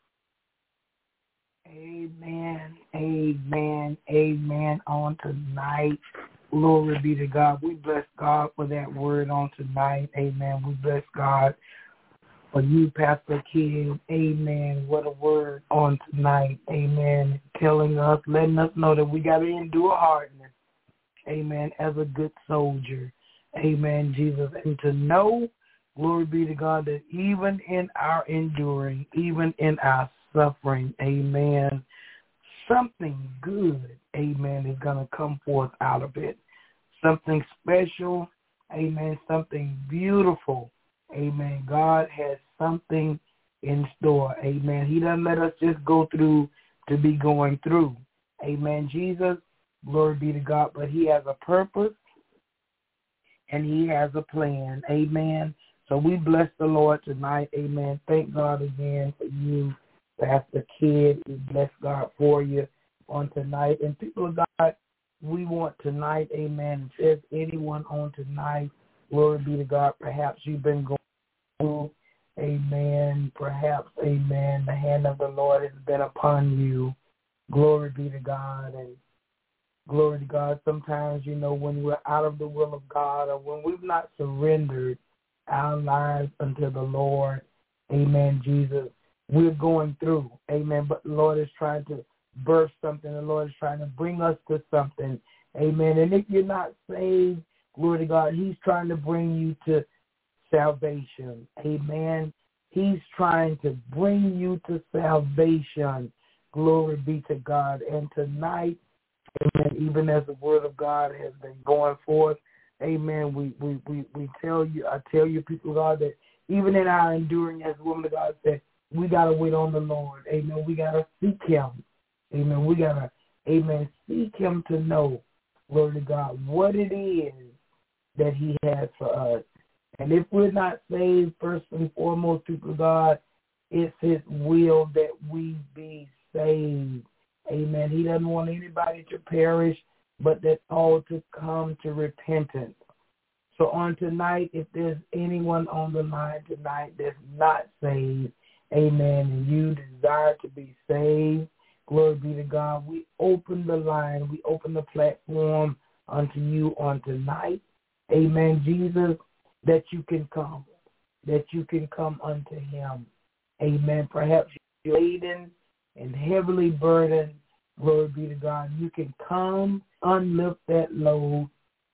Amen, amen, amen on tonight. Glory be to God. We bless God for that word on tonight. Amen. We bless God for you, Pastor Kid. Amen. What a word on tonight. Amen. Telling us, letting us know that we got to endure hardness. Amen. As a good soldier. Amen, Jesus. And to know, glory be to God, that even in our enduring, even in our suffering, amen, something good, amen, is going to come forth out of it. Something special, amen, something beautiful, amen. God has something in store, amen. He doesn't let us just go through to be going through, amen. Jesus, glory be to God, but he has a purpose and he has a plan, amen. So we bless the Lord tonight, amen. Thank God again for you, Pastor Kid. We bless God for you on tonight. And people of God, we want tonight, amen, if there's anyone on tonight, glory be to God, perhaps you've been going through, amen, perhaps, amen, the hand of the Lord has been upon you. Glory be to God. And glory to God, sometimes, you know, when we're out of the will of God or when we've not surrendered our lives unto the Lord, amen, Jesus, we're going through, amen, but the Lord is trying to birth something. The Lord is trying to bring us to something, amen. And if you're not saved, glory to God, he's trying to bring you to salvation, amen. He's trying to bring you to salvation, glory be to God. And tonight, amen, even as the word of God has been going forth, amen, we, we, we, we tell you, I tell you, people of God, that even in our enduring, as the woman of God said, we got to wait on the Lord. Amen. We got to seek him. Amen. We got to, amen, seek him to know, glory to God, what it is that he has for us. And if we're not saved, first and foremost, people of God, it's his will that we be saved. Amen. He doesn't want anybody to perish, but that all to come to repentance. So on tonight, if there's anyone on the line tonight that's not saved, amen, and you desire to be saved, glory be to God, we open the line, we open the platform unto you on tonight, amen, Jesus, that you can come, that you can come unto him, amen. Perhaps you're laden and heavily burdened, glory be to God, you can come, unlift that load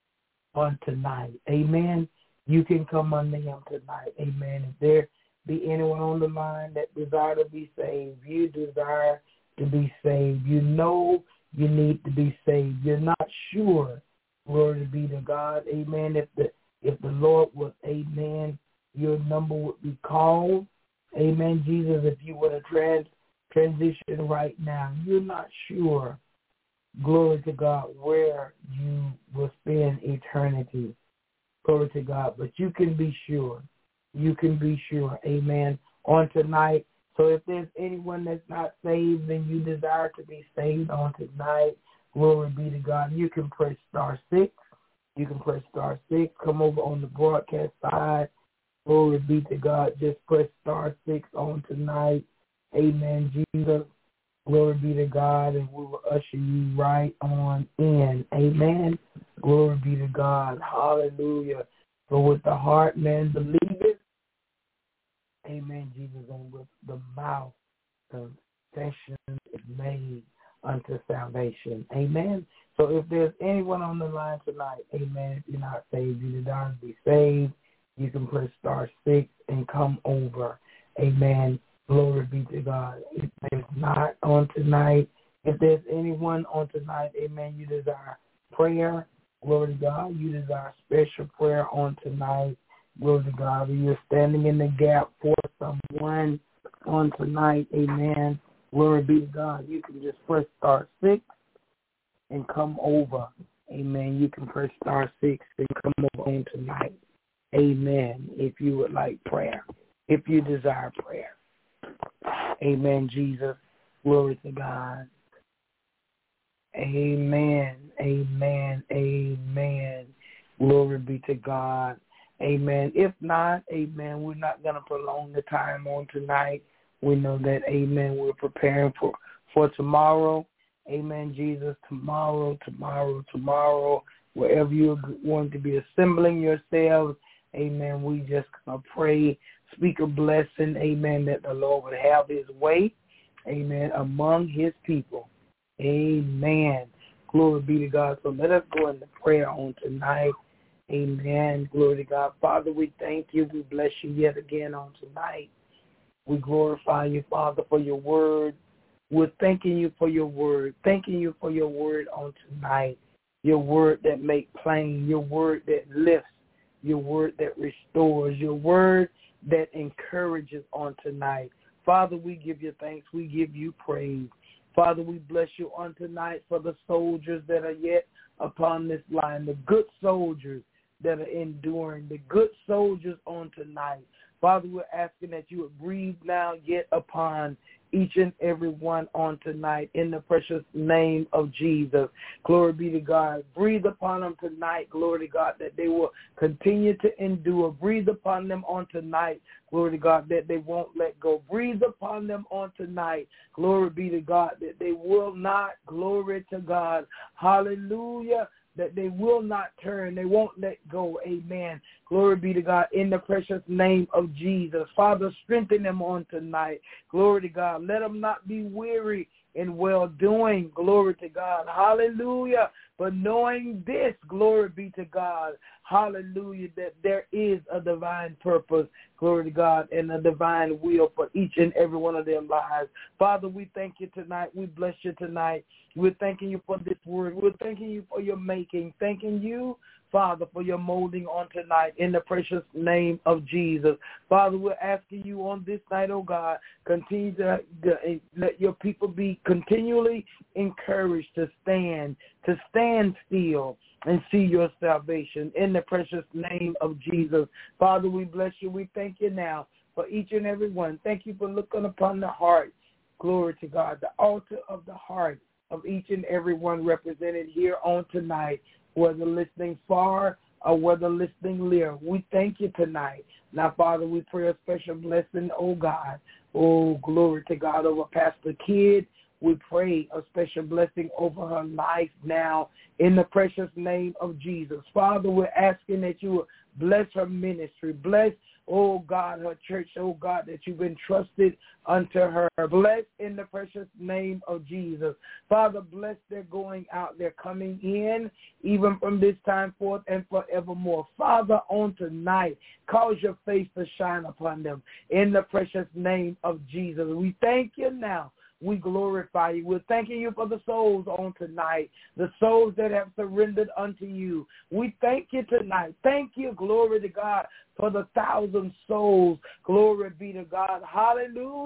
on tonight, amen. You can come unto him tonight, amen. If there be anyone on the line that desire to be saved, you desire to be saved, you know you need to be saved, you're not sure, glory be to God, amen, if the if the Lord was, amen, your number would be called, amen, Jesus, if you were to trans, transition right now, you're not sure, glory to God, where you will spend eternity, glory to God, but you can be sure. You can be sure, amen, on tonight. So if there's anyone that's not saved and you desire to be saved on tonight, glory be to God, you can press star six. You can press star six. Come over on the broadcast side. Glory be to God. Just press star six on tonight. Amen, Jesus. Glory be to God, and we will usher you right on in. Amen. Glory be to God. Hallelujah. For with the heart man believeth, amen, Jesus, and with the mouth confession is made unto salvation. Amen. So if there's anyone on the line tonight, amen, if you're not saved, you desire to be saved, you can press star six and come over. Amen. Glory be to God. If there's not on tonight, if there's anyone on tonight, amen, you desire prayer, glory to God, you desire special prayer on tonight, glory to God, you're standing in the gap for someone on tonight, amen, glory be to God, you can just press star six and come over, amen, you can press star six and come over on tonight, amen, if you would like prayer, if you desire prayer. Amen, Jesus. Glory to God. Amen. Amen. Amen. Glory be to God. Amen. If not, amen, we're not going to prolong the time on tonight. We know that, amen, we're preparing for, for tomorrow. Amen, Jesus. Tomorrow, tomorrow, tomorrow, wherever you're going to be assembling yourselves, amen, we just going to pray, speak a blessing, amen, that the Lord would have his way, amen, among his people. Amen. Glory be to God. So let us go into prayer on tonight. Amen. Glory to God. Father, we thank you. We bless you yet again on tonight. We glorify you, Father, for your word. We're thanking you for your word. Thanking you for your word on tonight. Your word that makes plain. Your word that lifts. Your word that restores. Your word that encourages on tonight. Father, we give you thanks. We give you praise. Father, we bless you on tonight for the soldiers that are yet upon this line, the good soldiers that are enduring, the good soldiers on tonight. Father, we're asking that you would breathe now yet upon each and every one on tonight in the precious name of Jesus. Glory be to God. Breathe upon them tonight, glory to God, that they will continue to endure. Breathe upon them on tonight, glory to God, that they won't let go. Breathe upon them on tonight, glory be to God, that they will not, glory to God, hallelujah, that they will not turn. They won't let go. Amen. Glory be to God in the precious name of Jesus. Father, strengthen them on tonight. Glory to God. Let them not be weary in well-doing. Glory to God. Hallelujah. But knowing this, glory be to God. Hallelujah, that there is a divine purpose, glory to God, and a divine will for each and every one of their lives. Father, we thank you tonight. We bless you tonight. We're thanking you for this word. We're thanking you for your making. Thanking you, Father, for your molding on tonight in the precious name of Jesus. Father, we're asking you on this night, oh God, continue to, to let your people be continually encouraged to stand, to stand still and see your salvation in the precious name of Jesus. Father, we bless you. We thank you now for each and every one. Thank you for looking upon the heart. Glory to God, the altar of the heart of each and every one represented here on tonight, whether listening far or whether listening near. We thank you tonight. Now, Father, we pray a special blessing, oh God. Oh, glory to God over Pastor Kidd. We pray a special blessing over her life now in the precious name of Jesus. Father, we're asking that you would bless her ministry. Bless, oh God, her church, oh God, that you've entrusted unto her. Bless in the precious name of Jesus. Father, bless their going out, their coming in, even from this time forth and forevermore. Father, on tonight, cause your face to shine upon them in the precious name of Jesus. We thank you now. We glorify you. We're thanking you for the souls on tonight, the souls that have surrendered unto you. We thank you tonight. Thank you, glory to God, for the thousand souls. Glory be to God. Hallelujah.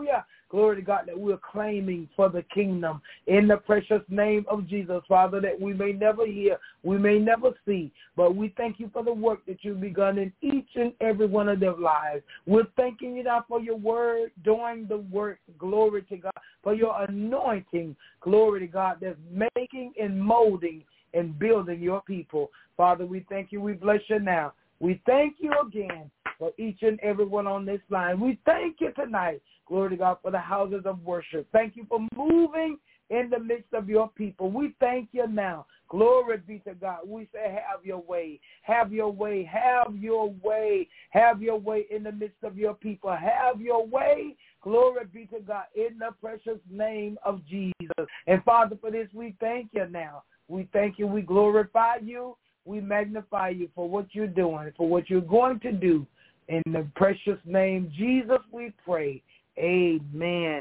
glory to God, that we're claiming for the kingdom in the precious name of Jesus, Father, that we may never hear, we may never see, but we thank you for the work that you've begun in each and every one of their lives. We're thanking you now for your word, doing the work, glory to God, for your anointing, glory to God, that's making and molding and building your people. Father, we thank you, we bless you now. We thank you again for each and every one on this line. We thank you tonight, glory to God, for the houses of worship. Thank you for moving in the midst of your people. We thank you now. Glory be to God. We say have your way, have your way, have your way, have your way in the midst of your people. Have your way. Glory be to God in the precious name of Jesus. And Father, for this we thank you now. We thank you. We glorify you. We magnify you for what you're doing, for what you're going to do. In the precious name, Jesus, we pray. Amen.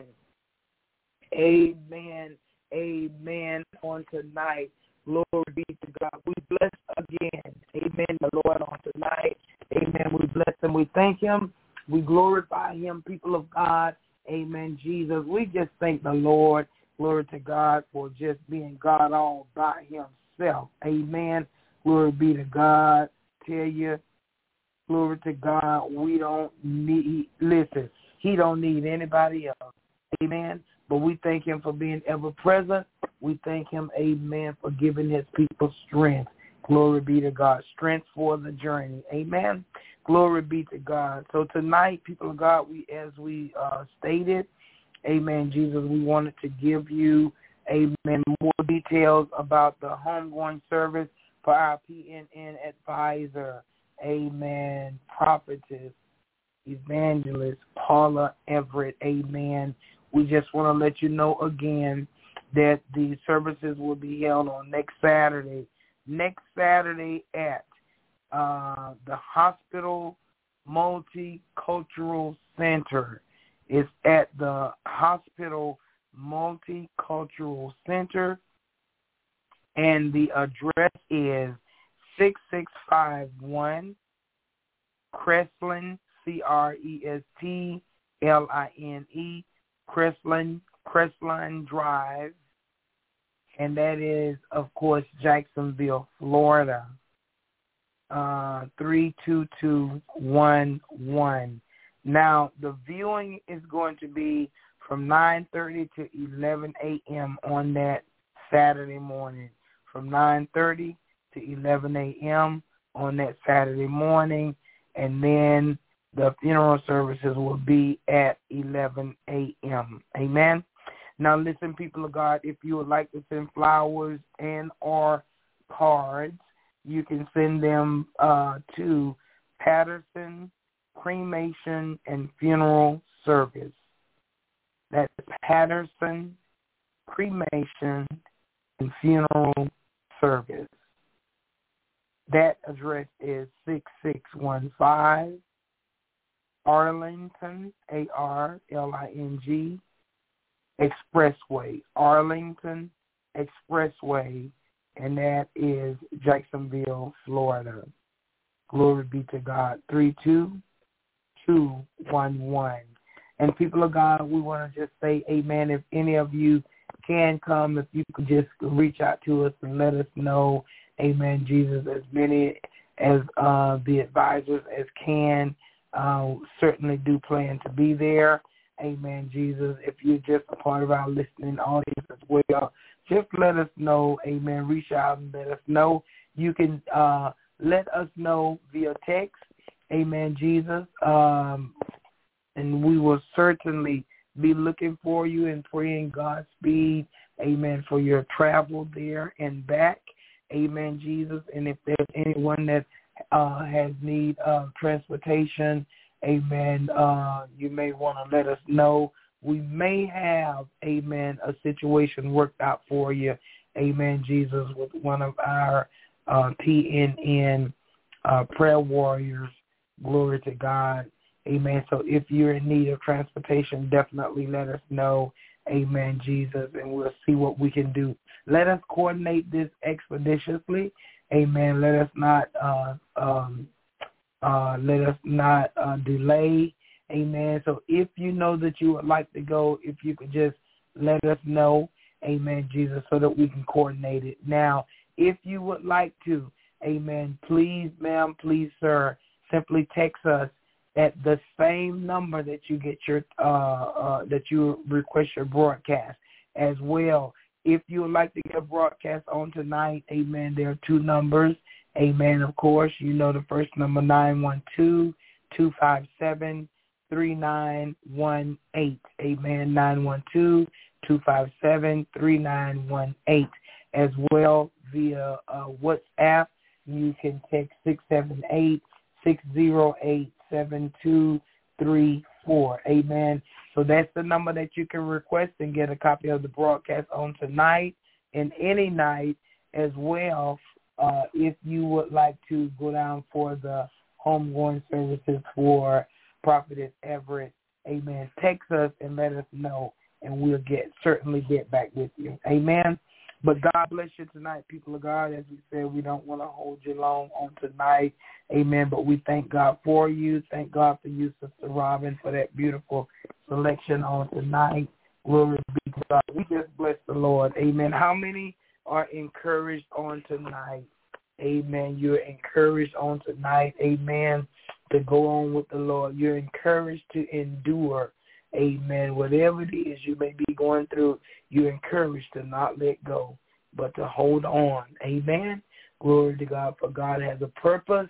Amen. Amen on tonight. Glory be to God. We bless again. Amen. The Lord on tonight. Amen. We bless him. We thank him. We glorify him, people of God. Amen. Jesus. We just thank the Lord. Glory to God for just being God all by himself. Amen. Glory be to God. Tell you, glory to God, we don't need, listen, he don't need anybody else. Amen. But we thank him for being ever present. We thank him, amen, for giving his people strength. Glory be to God. Strength for the journey. Amen. Glory be to God. So tonight, people of God, we, as we uh, stated, amen, Jesus, we wanted to give you, amen, more details about the homegoing service for our P N N advisor, amen, prophetess, evangelist, Paula Everett, amen. We just want to let you know again that the services will be held on next Saturday, next Saturday at uh, the Hospital Multicultural Center. It's at the Hospital Multicultural Center, and the address is six six five one Crestline, C R E S T L I N E, Crestline, Crestline Drive, and that is, of course, Jacksonville, Florida, uh, three two two one one. Now, the viewing is going to be from nine thirty to eleven a.m. on that Saturday morning, from nine thirty to eleven a.m. on that Saturday morning, and then the funeral services will be at eleven a.m. Amen. Now, listen, people of God, if you would like to send flowers and or cards, you can send them uh, to Patterson Cremation and Funeral Service. That's Patterson Cremation and Funeral Service. That address is six six one five Arlington, A R L I N G, Expressway, Arlington Expressway, and that is Jacksonville, Florida. Glory be to God, three two two one one. And people of God, we want to just say amen. If any of you can come, if you could just reach out to us and let us know, amen, Jesus, as many as uh, the advisors as can, uh, certainly do plan to be there. Amen, Jesus. If you're just a part of our listening audience as well, just let us know, amen. Reach out and let us know. You can uh, let us know via text, amen, Jesus, um, and we will certainly be looking for you and praying Godspeed, amen, for your travel there and back, amen, Jesus. And if there's anyone that uh, has need of transportation, amen, uh, you may want to let us know. We may have, amen, a situation worked out for you, amen, Jesus, with one of our uh, P N N uh, prayer warriors. Glory to God. Amen. So if you're in need of transportation, definitely let us know. Amen, Jesus, and we'll see what we can do. Let us coordinate this expeditiously. Amen. Let us not uh, um, uh, let us not uh, delay. Amen. So if you know that you would like to go, if you could just let us know, amen, Jesus, so that we can coordinate it. Now, if you would like to, amen, please, ma'am, please, sir, simply text us at the same number that you get your, uh, uh, that you request your broadcast as well. If you would like to get a broadcast on tonight, amen, there are two numbers, amen, of course. You know the first number, nine one two, two five seven, three nine one eight, amen, nine one two, two five seven, three nine one eight. As well, via uh, WhatsApp, you can text six seven eight, six zero eight, seven two three four, amen. So that's the number that you can request and get a copy of the broadcast on tonight and any night as well. Uh, if you would like to go down for the homegoing services for Prophetess Everett, amen, text us and let us know, and we'll get certainly get back with you, amen. But God bless you tonight, people of God. As we said, we don't want to hold you long on tonight, amen, but we thank God for you. Thank God for you, Sister Robin, for that beautiful selection on tonight. Glory be to God. We just bless the Lord, amen. How many are encouraged on tonight? Amen. You're encouraged on tonight, amen, to go on with the Lord. You're encouraged to endure, amen. Whatever it is you may be going through, you're encouraged to not let go, but to hold on, amen. Glory to God, for God has a purpose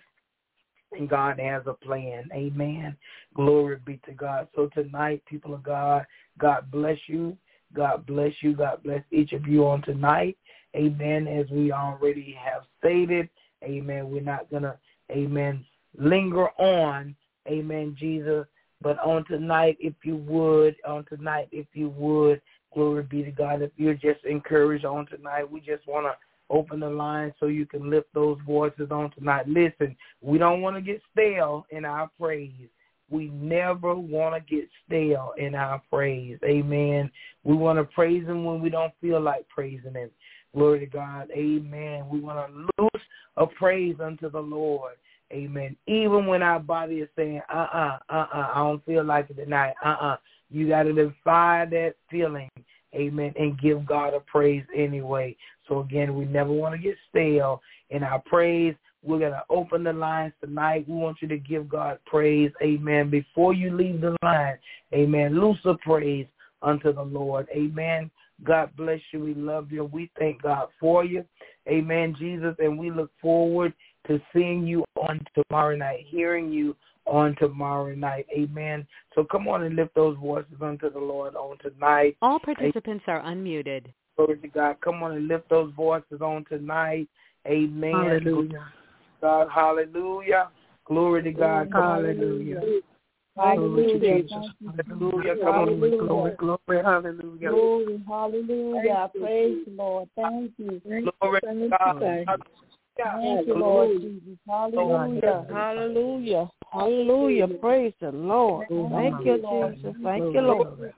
and God has a plan, amen. Glory be to God. So tonight, people of God, God bless you. God bless you. God bless each of you on tonight. Amen. As we already have stated, amen, we're not going to, amen, linger on, amen, Jesus. But on tonight, if you would, on tonight, if you would, glory be to God, if you're just encouraged on tonight, we just want to open the line so you can lift those voices on tonight. Listen, we don't want to get stale in our praise. We never want to get stale in our praise. Amen. We want to praise him when we don't feel like praising him. Glory to God. Amen. We want to loose a praise unto the Lord. Amen. Even when our body is saying, uh-uh, uh-uh, I don't feel like it tonight. Uh-uh. You got to defy that feeling. Amen. And give God a praise anyway. So, again, we never want to get stale in our praise. We're going to open the lines tonight. We want you to give God praise. Amen. Before you leave the line, amen, loose a praise unto the Lord. Amen. God bless you. We love you. We thank God for you. Amen, Jesus. And we look forward to seeing you on tomorrow night, hearing you on tomorrow night. Amen. So come on and lift those voices unto the Lord on tonight. All participants are unmuted. Glory to God. Come on and lift those voices on tonight. Amen. Hallelujah. God, hallelujah. Glory to God. Come Hallelujah. Hallelujah. Hallelujah. Come on. Glory, glory, glory. Hallelujah. Glory, hallelujah. I praise the Lord. Thank you. Glory to God. Thank you, Lord Jesus. Hallelujah. Hallelujah. Hallelujah. Praise the Lord. Thank you, Jesus. Thank you, Lord.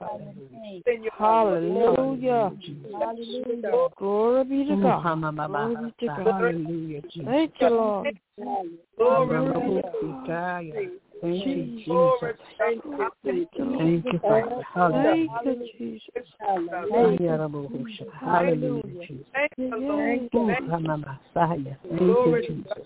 Hallelujah. Hallelujah. Glory be to God. Glory be to God. Hallelujah. Thank you, Lord. Glory. Thank you, Jesus. Thank you, Father. Thank you, Jesus. Hallelujah. Hallelujah, Jesus. Thank you, Lord. Oh, Messiah. Thank you, Jesus.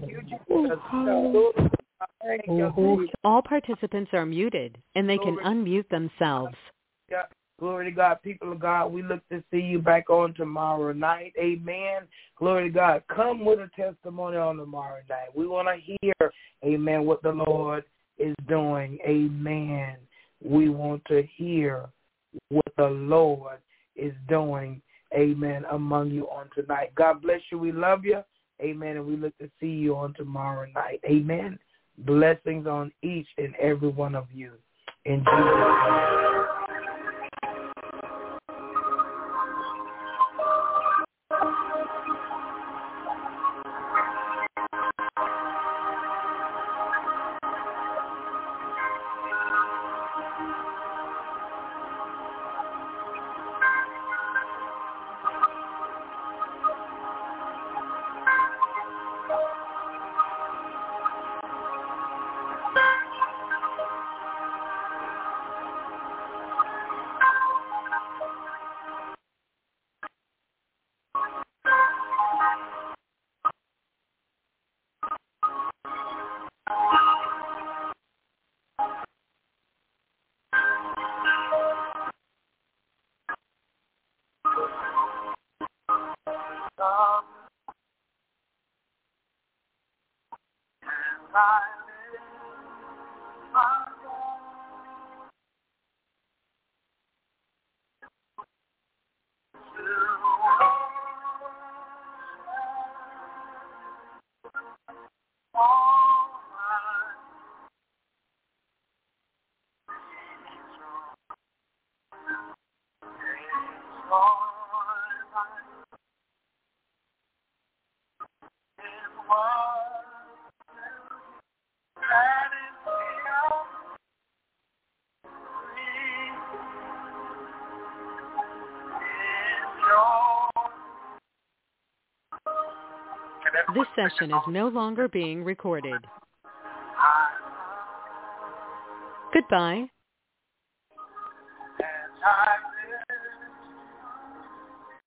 Hallelujah. Oh, All participants are muted, and they can unmute themselves. Glory to God, people of God. We look to see you back on tomorrow night. Amen. Glory to God. Come with a testimony on tomorrow night. We want to hear, amen, what the Lord is doing. Amen. We want to hear what the Lord is doing, amen, among you on tonight. God bless you. We love you. Amen. And we look to see you on tomorrow night. Amen. Blessings on each and every one of you. In Jesus' name. This session is no longer being recorded. Goodbye.